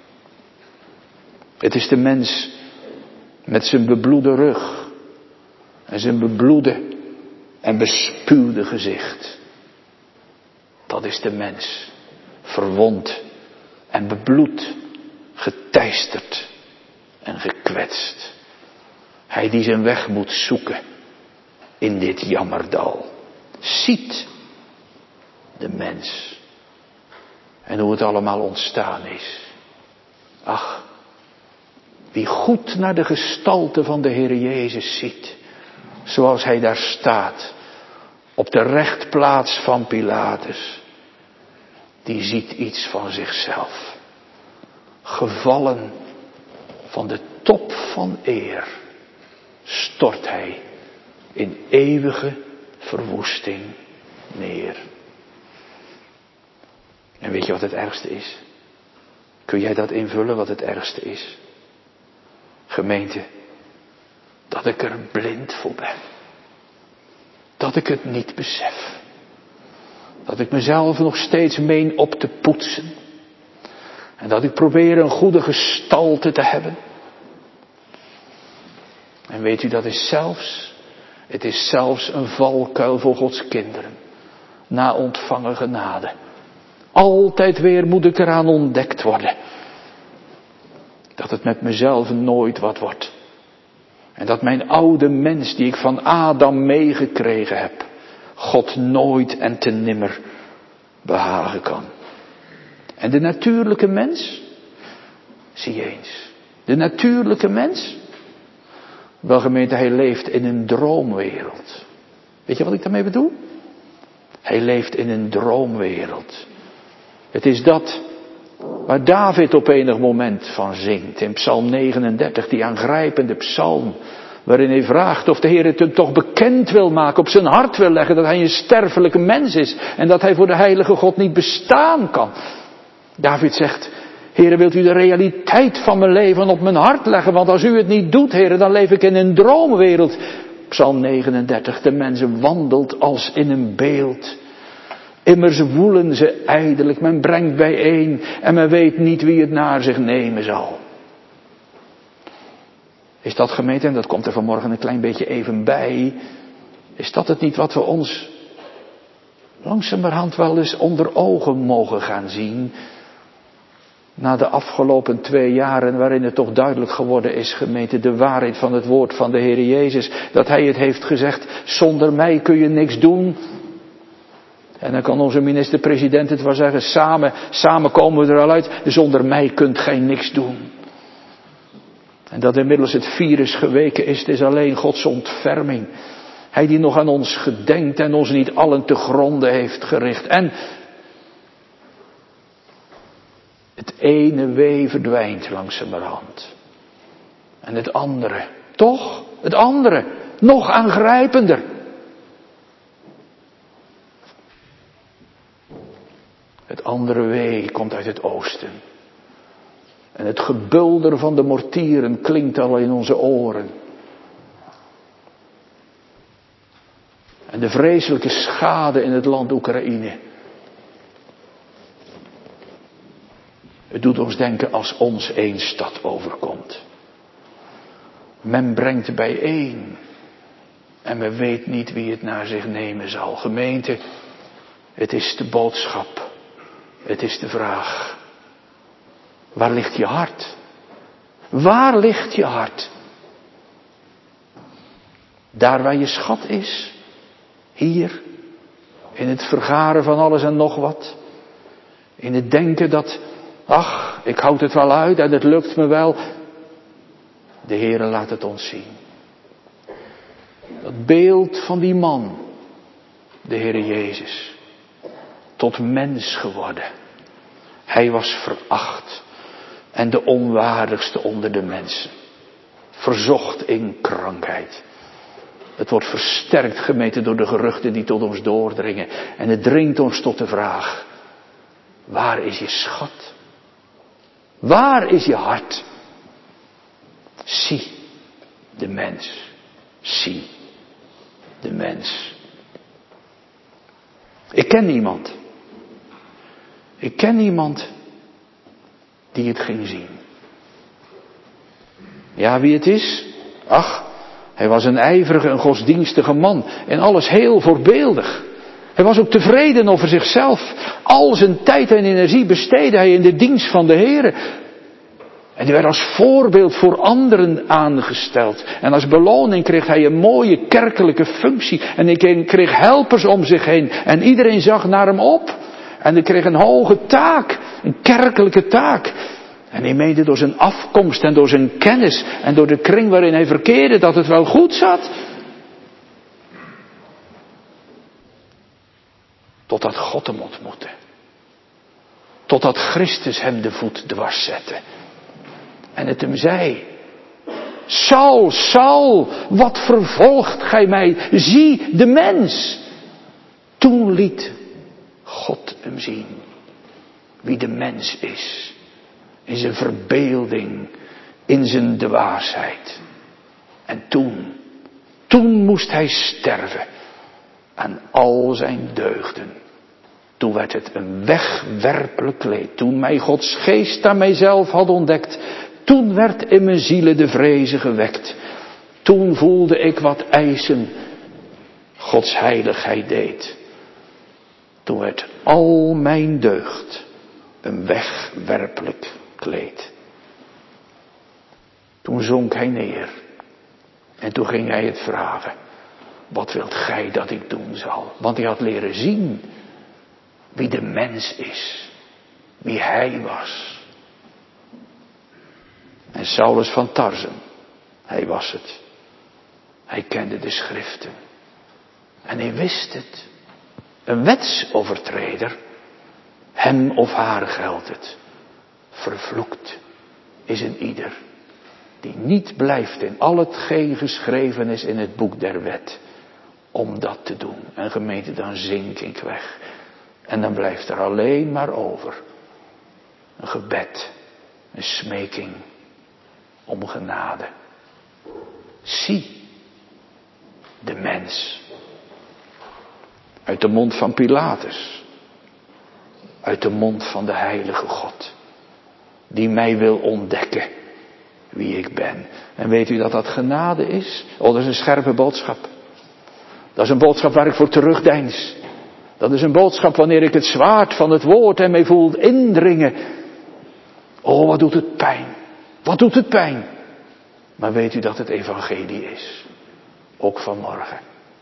S1: Het is de mens met zijn bebloede rug. En zijn bebloede en bespuwde gezicht. Dat is de mens. Verwond en bebloed. Geteisterd en gekwetst. Hij die zijn weg moet zoeken in dit jammerdal. Ziet de mens. En hoe het allemaal ontstaan is. Ach, wie goed naar de gestalte van de Heer Jezus ziet. Zoals hij daar staat. Op de rechtplaats van Pilatus. Die ziet iets van zichzelf. Gevallen van de top van eer. Stort hij in eeuwige verwoesting neer. En weet je wat het ergste is? Kun jij dat invullen wat het ergste is? Gemeente, dat ik er blind voor ben. Dat ik het niet besef. Dat ik mezelf nog steeds meen op te poetsen. En dat ik probeer een goede gestalte te hebben. En weet u, dat is zelfs, het is zelfs een valkuil voor Gods kinderen. Na ontvangen genade. Altijd weer moet ik eraan ontdekt worden. Dat het met mezelf nooit wat wordt. En dat mijn oude mens die ik van Adam meegekregen heb. God nooit en te nimmer behagen kan. En de natuurlijke mens. Zie je eens. De natuurlijke mens. Wel gemeente, hij leeft in een droomwereld. Weet je wat ik daarmee bedoel? Hij leeft in een droomwereld. Het is dat waar David op enig moment van zingt. In Psalm negenendertig, die aangrijpende psalm. Waarin hij vraagt of de Heer het hem toch bekend wil maken, op zijn hart wil leggen dat hij een sterfelijke mens is. En dat hij voor de heilige God niet bestaan kan. David zegt, Heere, wilt u de realiteit van mijn leven op mijn hart leggen? Want als u het niet doet, Heere, dan leef ik in een droomwereld. Psalm negenendertig, de mensen wandelt als in een beeld. Immers woelen ze ijdelijk, men brengt bijeen en men weet niet wie het naar zich nemen zal. Is dat gemeente, en dat komt er vanmorgen een klein beetje even bij, is dat het niet wat we ons langzamerhand wel eens onder ogen mogen gaan zien? Na de afgelopen twee jaren waarin het toch duidelijk geworden is, gemeente, de waarheid van het woord van de Heer Jezus. Dat Hij het heeft gezegd, zonder mij kun je niks doen. En dan kan onze minister-president het wel zeggen, samen, samen komen we er al uit. Zonder mij kunt gij niks doen. En dat inmiddels het virus geweken is, het is alleen Gods ontferming. Hij die nog aan ons gedenkt en ons niet allen te gronde heeft gericht. En het ene wee verdwijnt langzamerhand. En het andere, toch? Het andere, nog aangrijpender. Het andere wee komt uit het oosten. En het gebulder van de mortieren klinkt al in onze oren. En de vreselijke schade in het land Oekraïne. Het doet ons denken als ons één stad overkomt. Men brengt bijeen. En men weet niet wie het naar zich nemen zal. Gemeente, het is de boodschap. Het is de vraag. Waar ligt je hart? Waar ligt je hart? Daar waar je schat is? Hier? In het vergaren van alles en nog wat? In het denken dat, ach, ik houd het wel uit en het lukt me wel. De Heere laat het ons zien. Dat beeld van die man, de Heere Jezus, tot mens geworden. Hij was veracht en de onwaardigste onder de mensen. Verzocht in krankheid. Het wordt versterkt gemeten door de geruchten die tot ons doordringen. En het dringt ons tot de vraag. Waar is je schat? Waar is je hart? Zie de mens. Zie de mens. Ik ken niemand. Ik ken niemand die het ging zien. Ja, wie het is? Ach, hij was een ijverige en godsdienstige man. En alles heel voorbeeldig. Hij was ook tevreden over zichzelf. Al zijn tijd en energie besteedde hij in de dienst van de Heere. En hij werd als voorbeeld voor anderen aangesteld. En als beloning kreeg hij een mooie kerkelijke functie. En hij kreeg helpers om zich heen. En iedereen zag naar hem op. En hij kreeg een hoge taak. Een kerkelijke taak. En hij meende door zijn afkomst en door zijn kennis en door de kring waarin hij verkeerde dat het wel goed zat. Totdat God hem ontmoette. Totdat Christus hem de voet dwars zette. En het hem zei. Saul, Saul, wat vervolgt gij mij? Zie de mens. Toen liet God hem zien wie de mens is. In zijn verbeelding, in zijn dwaasheid. En toen, toen moest hij sterven aan al zijn deugden. Toen werd het een wegwerpelijk kleed. Toen mij Gods geest aan mijzelf had ontdekt. Toen werd in mijn zielen de vreze gewekt. Toen voelde ik wat eisen Gods heiligheid deed. Toen werd al mijn deugd een wegwerpelijk kleed. Toen zonk hij neer. En toen ging hij het vragen. Wat wilt gij dat ik doen zal? Want hij had leren zien wie de mens is. Wie hij was. En Saulus van Tarsen. Hij was het. Hij kende de schriften. En hij wist het. Een wetsovertreder. Hem of haar geldt het. Vervloekt is een ieder die niet blijft in al hetgeen geschreven is in het boek der wet. Om dat te doen. En gemeente, dan zink ik weg. En dan blijft er alleen maar over een gebed, een smeking om genade. Zie de mens. Uit de mond van Pilatus. Uit de mond van de heilige God. Die mij wil ontdekken wie ik ben. En weet u dat dat genade is? Oh, dat is een scherpe boodschap. Dat is een boodschap waar ik voor terugdeins. Dat is een boodschap wanneer ik het zwaard van het woord en mij voel indringen. Oh, wat doet het pijn. Wat doet het pijn. Maar weet u dat het evangelie is. Ook vanmorgen.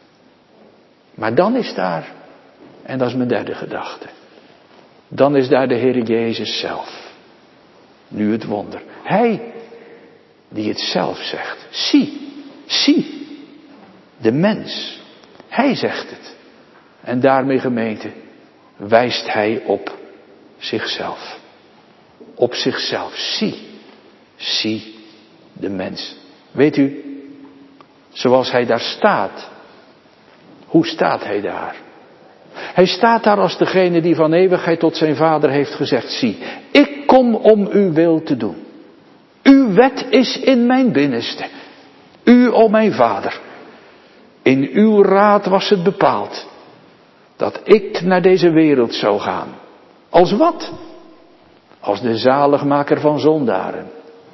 S1: Maar dan is daar, en dat is mijn derde gedachte. Dan is daar de Heer Jezus zelf. Nu het wonder. Hij die het zelf zegt. Zie, zie, de mens. Hij zegt het. En daarmee gemeente wijst hij op zichzelf. Op zichzelf. Zie, zie de mens. Weet u, zoals hij daar staat. Hoe staat hij daar? Hij staat daar als degene die van eeuwigheid tot zijn vader heeft gezegd. Zie, ik kom om uw wil te doen. Uw wet is in mijn binnenste. U, o mijn vader. In uw raad was het bepaald. Dat ik naar deze wereld zou gaan. Als wat? Als de zaligmaker van zondaren.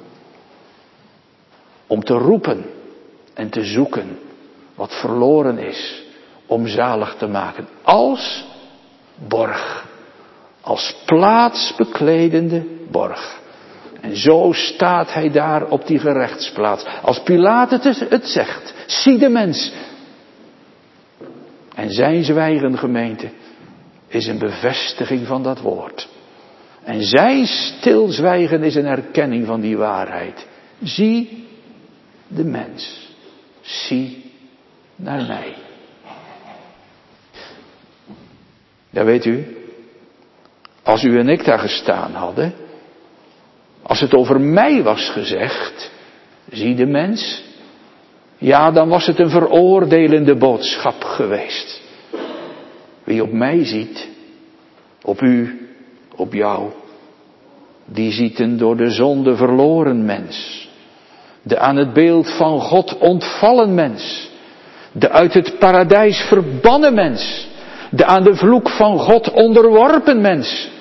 S1: Om te roepen en te zoeken wat verloren is. Om zalig te maken. Als borg. Als plaatsbekledende borg. En zo staat hij daar op die gerechtsplaats. Als Pilatus het zegt, zie de mens. En zijn zwijgen, gemeente, is een bevestiging van dat woord. En zijn stilzwijgen is een erkenning van die waarheid. Zie de mens. Zie naar mij. Ja, weet u, als u en ik daar gestaan hadden, als het over mij was gezegd, zie de mens, ja, dan was het een veroordelende boodschap geweest. Wie op mij ziet, op u, op jou, die ziet een door de zonde verloren mens. De aan het beeld van God ontvallen mens. De uit het paradijs verbannen mens. De aan de vloek van God onderworpen mens.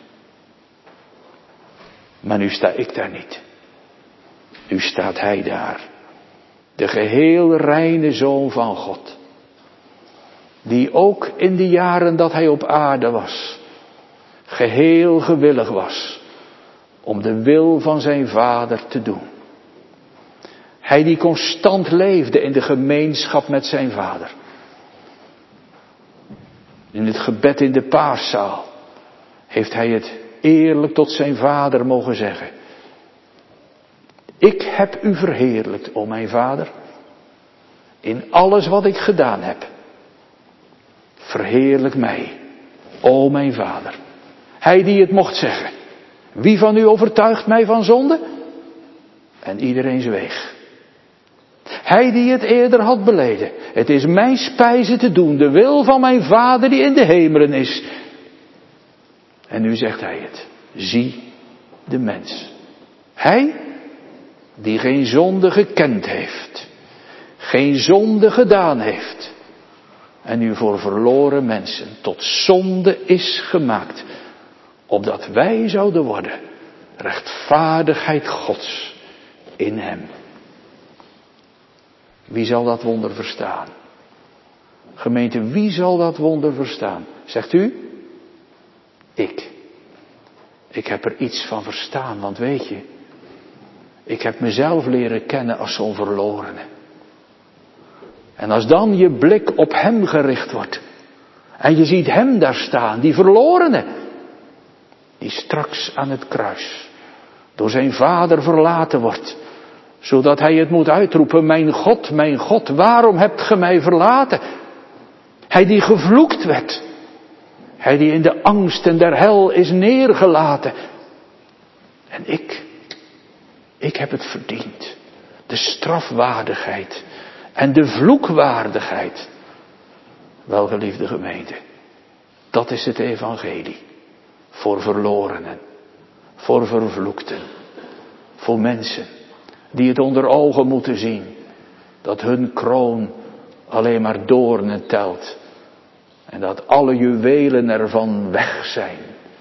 S1: Maar nu sta ik daar niet. Nu staat hij daar. De geheel reine Zoon van God. Die ook in de jaren dat hij op aarde was, geheel gewillig was om de wil van zijn Vader te doen. Hij die constant leefde in de gemeenschap met zijn Vader. In het gebed in de paaszaal heeft hij het eerlijk tot zijn Vader mogen zeggen. Ik heb u verheerlijkt, o mijn Vader, in alles wat ik gedaan heb. Verheerlijk mij, o mijn Vader. Hij die het mocht zeggen. Wie van u overtuigt mij van zonde? En iedereen zweeg. Hij die het eerder had beleden. Het is mijn spijze te doen, de wil van mijn Vader die in de hemelen is. En nu zegt hij het. Zie de mens. Hij die geen zonde gekend heeft. Geen zonde gedaan heeft. En nu voor verloren mensen tot zonde is gemaakt. Opdat wij zouden worden rechtvaardigheid Gods in hem. Wie zal dat wonder verstaan? Gemeente, wie zal dat wonder verstaan? Zegt u? Ik. Ik heb er iets van verstaan, want weet je, ik heb mezelf leren kennen als zo'n verlorene. En als dan je blik op hem gericht wordt, en je ziet hem daar staan, die verlorene, die straks aan het kruis door zijn Vader verlaten wordt, zodat hij het moet uitroepen, mijn God, mijn God, waarom hebt ge mij verlaten? Hij die gevloekt werd. Hij die in de angsten der hel is neergelaten. En ik, ik heb het verdiend. De strafwaardigheid en de vloekwaardigheid. Welgeliefde gemeente, dat is het evangelie. Voor verlorenen, voor vervloekten, voor mensen die het onder ogen moeten zien, dat hun kroon alleen maar doornen telt en dat alle juwelen ervan weg zijn.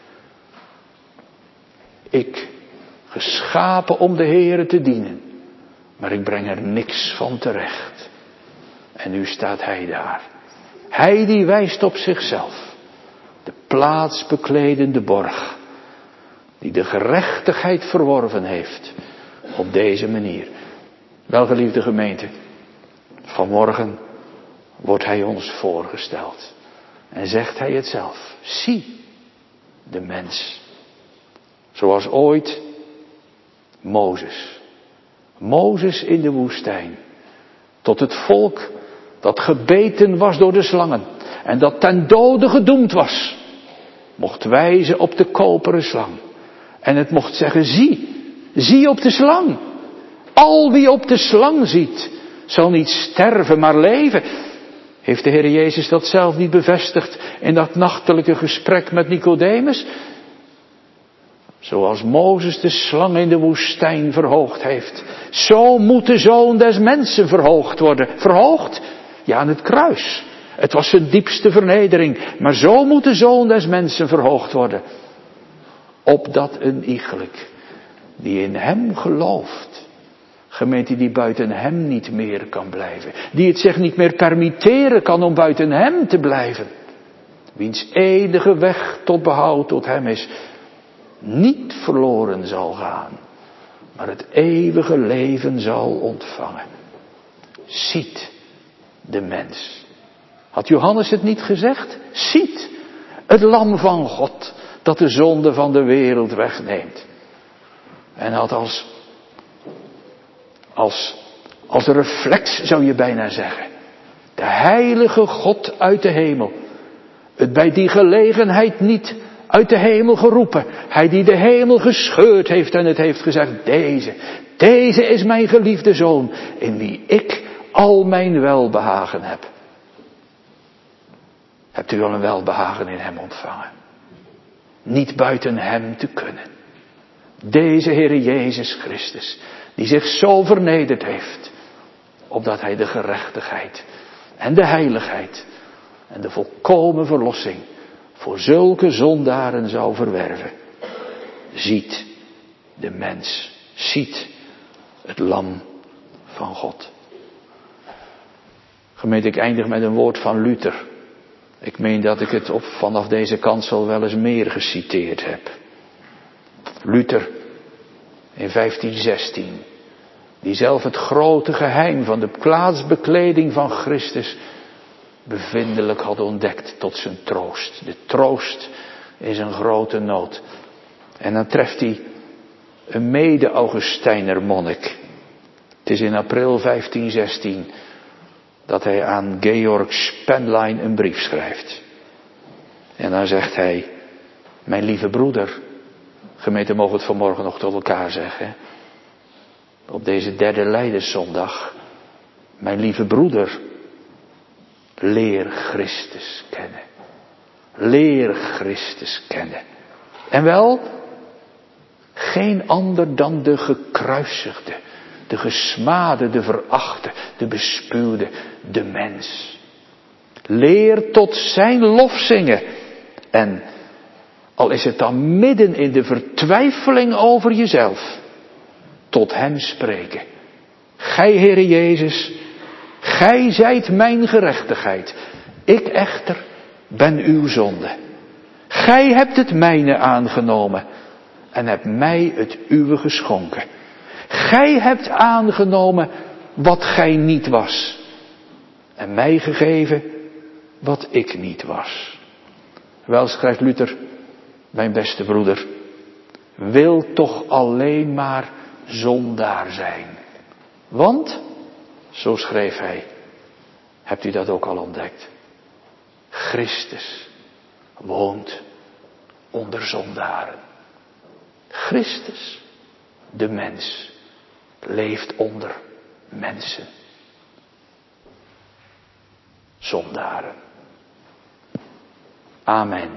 S1: Ik, geschapen om de Heere te dienen, maar ik breng er niks van terecht. En nu staat hij daar. Hij die wijst op zichzelf, de plaatsbekledende borg, die de gerechtigheid verworven heeft op deze manier. Welgeliefde gemeente, vanmorgen wordt hij ons voorgesteld. En zegt hij het zelf. Zie de mens. Zoals ooit Mozes. Mozes in de woestijn. Tot het volk dat gebeten was door de slangen. En dat ten dode gedoemd was. Mocht wijzen op de koperen slang. En het mocht zeggen, zie. Zie op de slang. Al wie op de slang ziet, zal niet sterven, maar leven. Heeft de Heer Jezus dat zelf niet bevestigd in dat nachtelijke gesprek met Nicodemus? Zoals Mozes de slang in de woestijn verhoogd heeft, zo moet de Zoon des Mensen verhoogd worden. Verhoogd? Ja, aan het kruis. Het was zijn diepste vernedering. Maar zo moet de Zoon des Mensen verhoogd worden. Opdat een iegelijk die in hem gelooft, gemeente die buiten hem niet meer kan blijven, die het zich niet meer permitteren kan om buiten hem te blijven, wiens enige weg tot behoud tot hem is, niet verloren zal gaan, maar het eeuwige leven zal ontvangen. Ziet de mens. Had Johannes het niet gezegd? Ziet het lam van God dat de zonde van de wereld wegneemt. En had als, als, als reflex zou je bijna zeggen. De heilige God uit de hemel. Het bij die gelegenheid niet uit de hemel geroepen. Hij die de hemel gescheurd heeft en het heeft gezegd. Deze, deze is mijn geliefde zoon. In wie ik al mijn welbehagen heb. Hebt u al een welbehagen in hem ontvangen? Niet buiten hem te kunnen. Deze Heere Jezus Christus. Die zich zo vernederd heeft. Opdat hij de gerechtigheid en de heiligheid en de volkomen verlossing voor zulke zondaren zou verwerven. Ziet de mens, ziet het lam van God. Gemeente, ik eindig met een woord van Luther. Ik meen dat ik het op vanaf deze kansel wel eens meer geciteerd heb. Luther in vijftien zestien. Die zelf het grote geheim van de plaatsbekleding van Christus bevindelijk had ontdekt tot zijn troost. De troost in zijn grote nood. En dan treft hij een mede-Augustijner monnik. Het is in april vijftien zestien dat hij aan Georg Spenlein een brief schrijft. En dan zegt hij, mijn lieve broeder, gemeente mogen het vanmorgen nog tot elkaar zeggen, op deze derde Lijdenszondag, mijn lieve broeder, leer Christus kennen. Leer Christus kennen. En wel, geen ander dan de gekruisigde, de gesmade, de verachte, de bespuwde, de mens. Leer tot zijn lof zingen. En al is het dan midden in de vertwijfeling over jezelf, tot hem spreken. Gij, Heere Jezus, gij zijt mijn gerechtigheid. Ik echter ben uw zonde. Gij hebt het mijne aangenomen en hebt mij het uwe geschonken. Gij hebt aangenomen wat gij niet was en mij gegeven wat ik niet was. Wel, schrijft Luther, mijn beste broeder, wil toch alleen maar zondaar zijn. Want, zo schreef hij, hebt u dat ook al ontdekt? Christus woont onder zondaren. Christus, de mens, leeft onder mensen. Zondaren. Amen.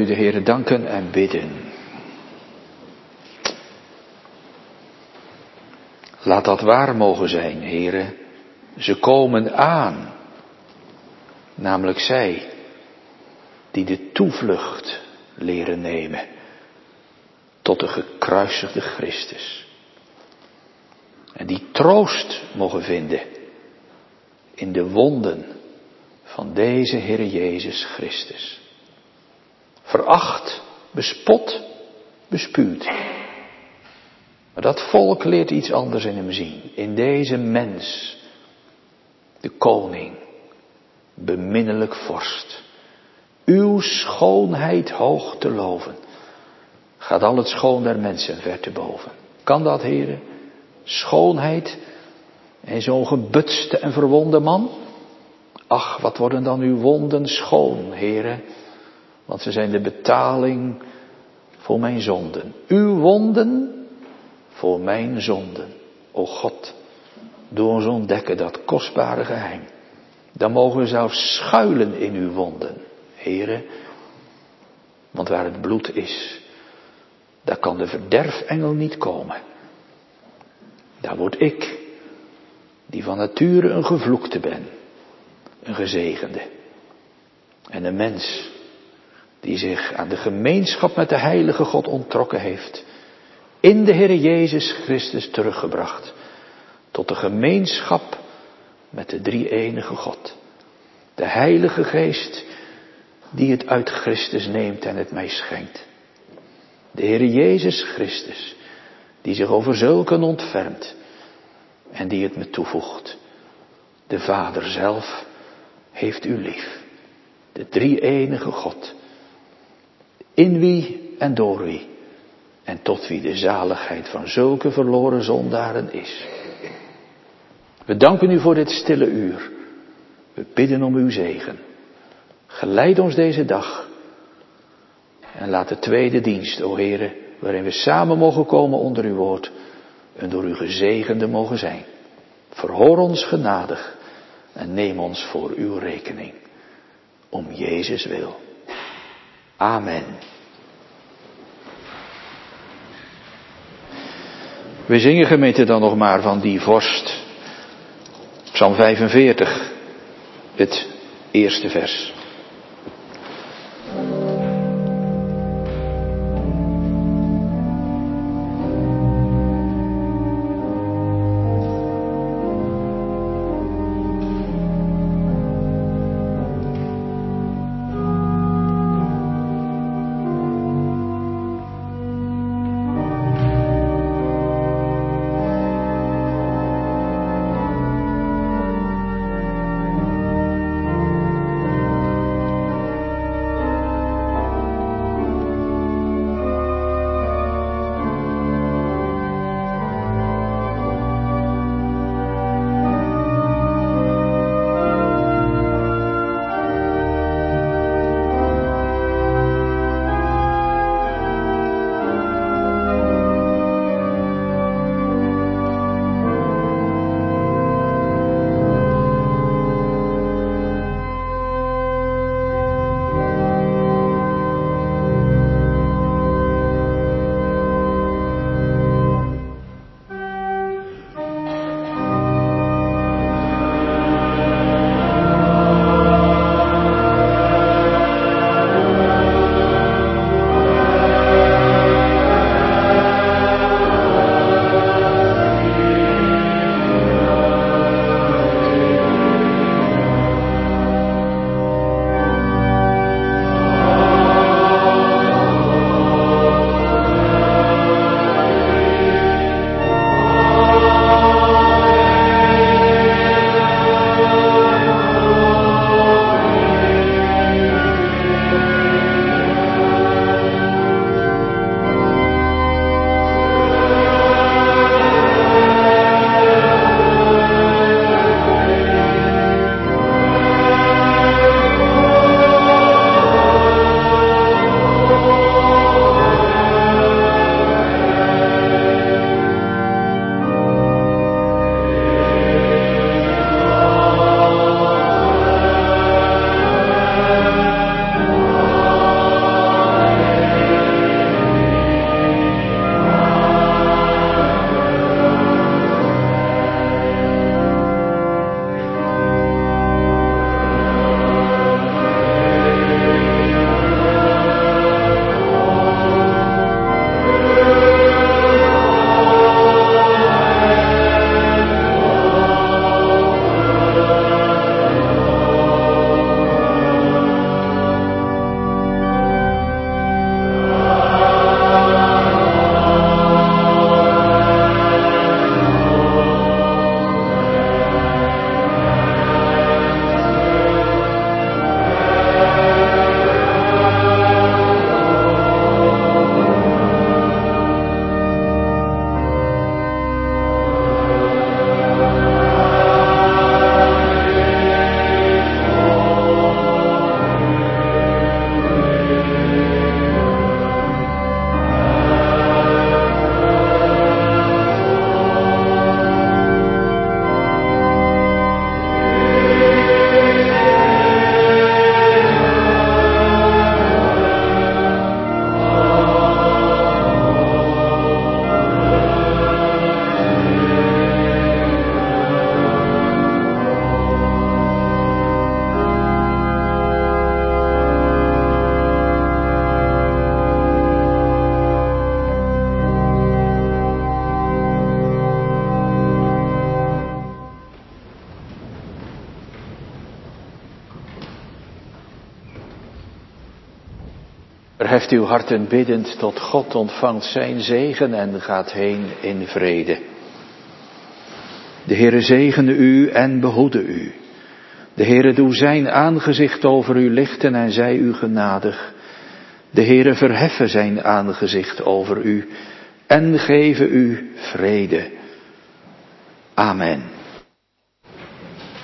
S1: nu de Heere danken en bidden. Laat dat waar mogen zijn, Heere. Ze komen aan. Namelijk zij die de toevlucht leren nemen tot de gekruisigde Christus. En die troost mogen vinden in de wonden van deze Heere Jezus Christus. Veracht, bespot, bespuwd. Maar dat volk leert iets anders in hem zien. In deze mens, de koning, beminnelijk vorst. Uw schoonheid hoog te loven. Gaat al het schoon der mensen ver te boven. Kan dat, Heere? Schoonheid en zo'n gebutste en verwonde man? Ach, wat worden dan uw wonden schoon, Heere? Want ze zijn de betaling voor mijn zonden. Uw wonden voor mijn zonden. O God, doe ons ontdekken dat kostbare geheim. Dan mogen we zelfs schuilen in uw wonden, Heere. Want waar het bloed is, daar kan de verderfengel niet komen. Daar word ik, die van nature een gevloekte ben, een gezegende. En een mens die zich aan de gemeenschap met de heilige God onttrokken heeft, in de Heere Jezus Christus teruggebracht, tot de gemeenschap met de drie-enige God. De Heilige Geest die het uit Christus neemt en het mij schenkt. De Heere Jezus Christus die zich over zulken ontfermt en die het me toevoegt. De Vader zelf heeft u lief. De drie-enige God. In wie en door wie en tot wie de zaligheid van zulke verloren zondaren is. We danken u voor dit stille uur. We bidden om uw zegen. Geleid ons deze dag. En laat de tweede dienst, o Heere, waarin we samen mogen komen onder uw woord, een door u gezegende mogen zijn. Verhoor ons genadig en neem ons voor uw rekening. Om Jezus wil. Amen. We zingen, gemeente, dan nog maar van die vorst. Psalm vijfenveertig, het eerste vers. Verheft uw harten biddend tot God, ontvangt zijn zegen en gaat heen in vrede. De Heere zegene u en behoede u. De Heere doe zijn aangezicht over u lichten en zij u genadig. De Heere verheffe zijn aangezicht over u en geven u vrede. Amen.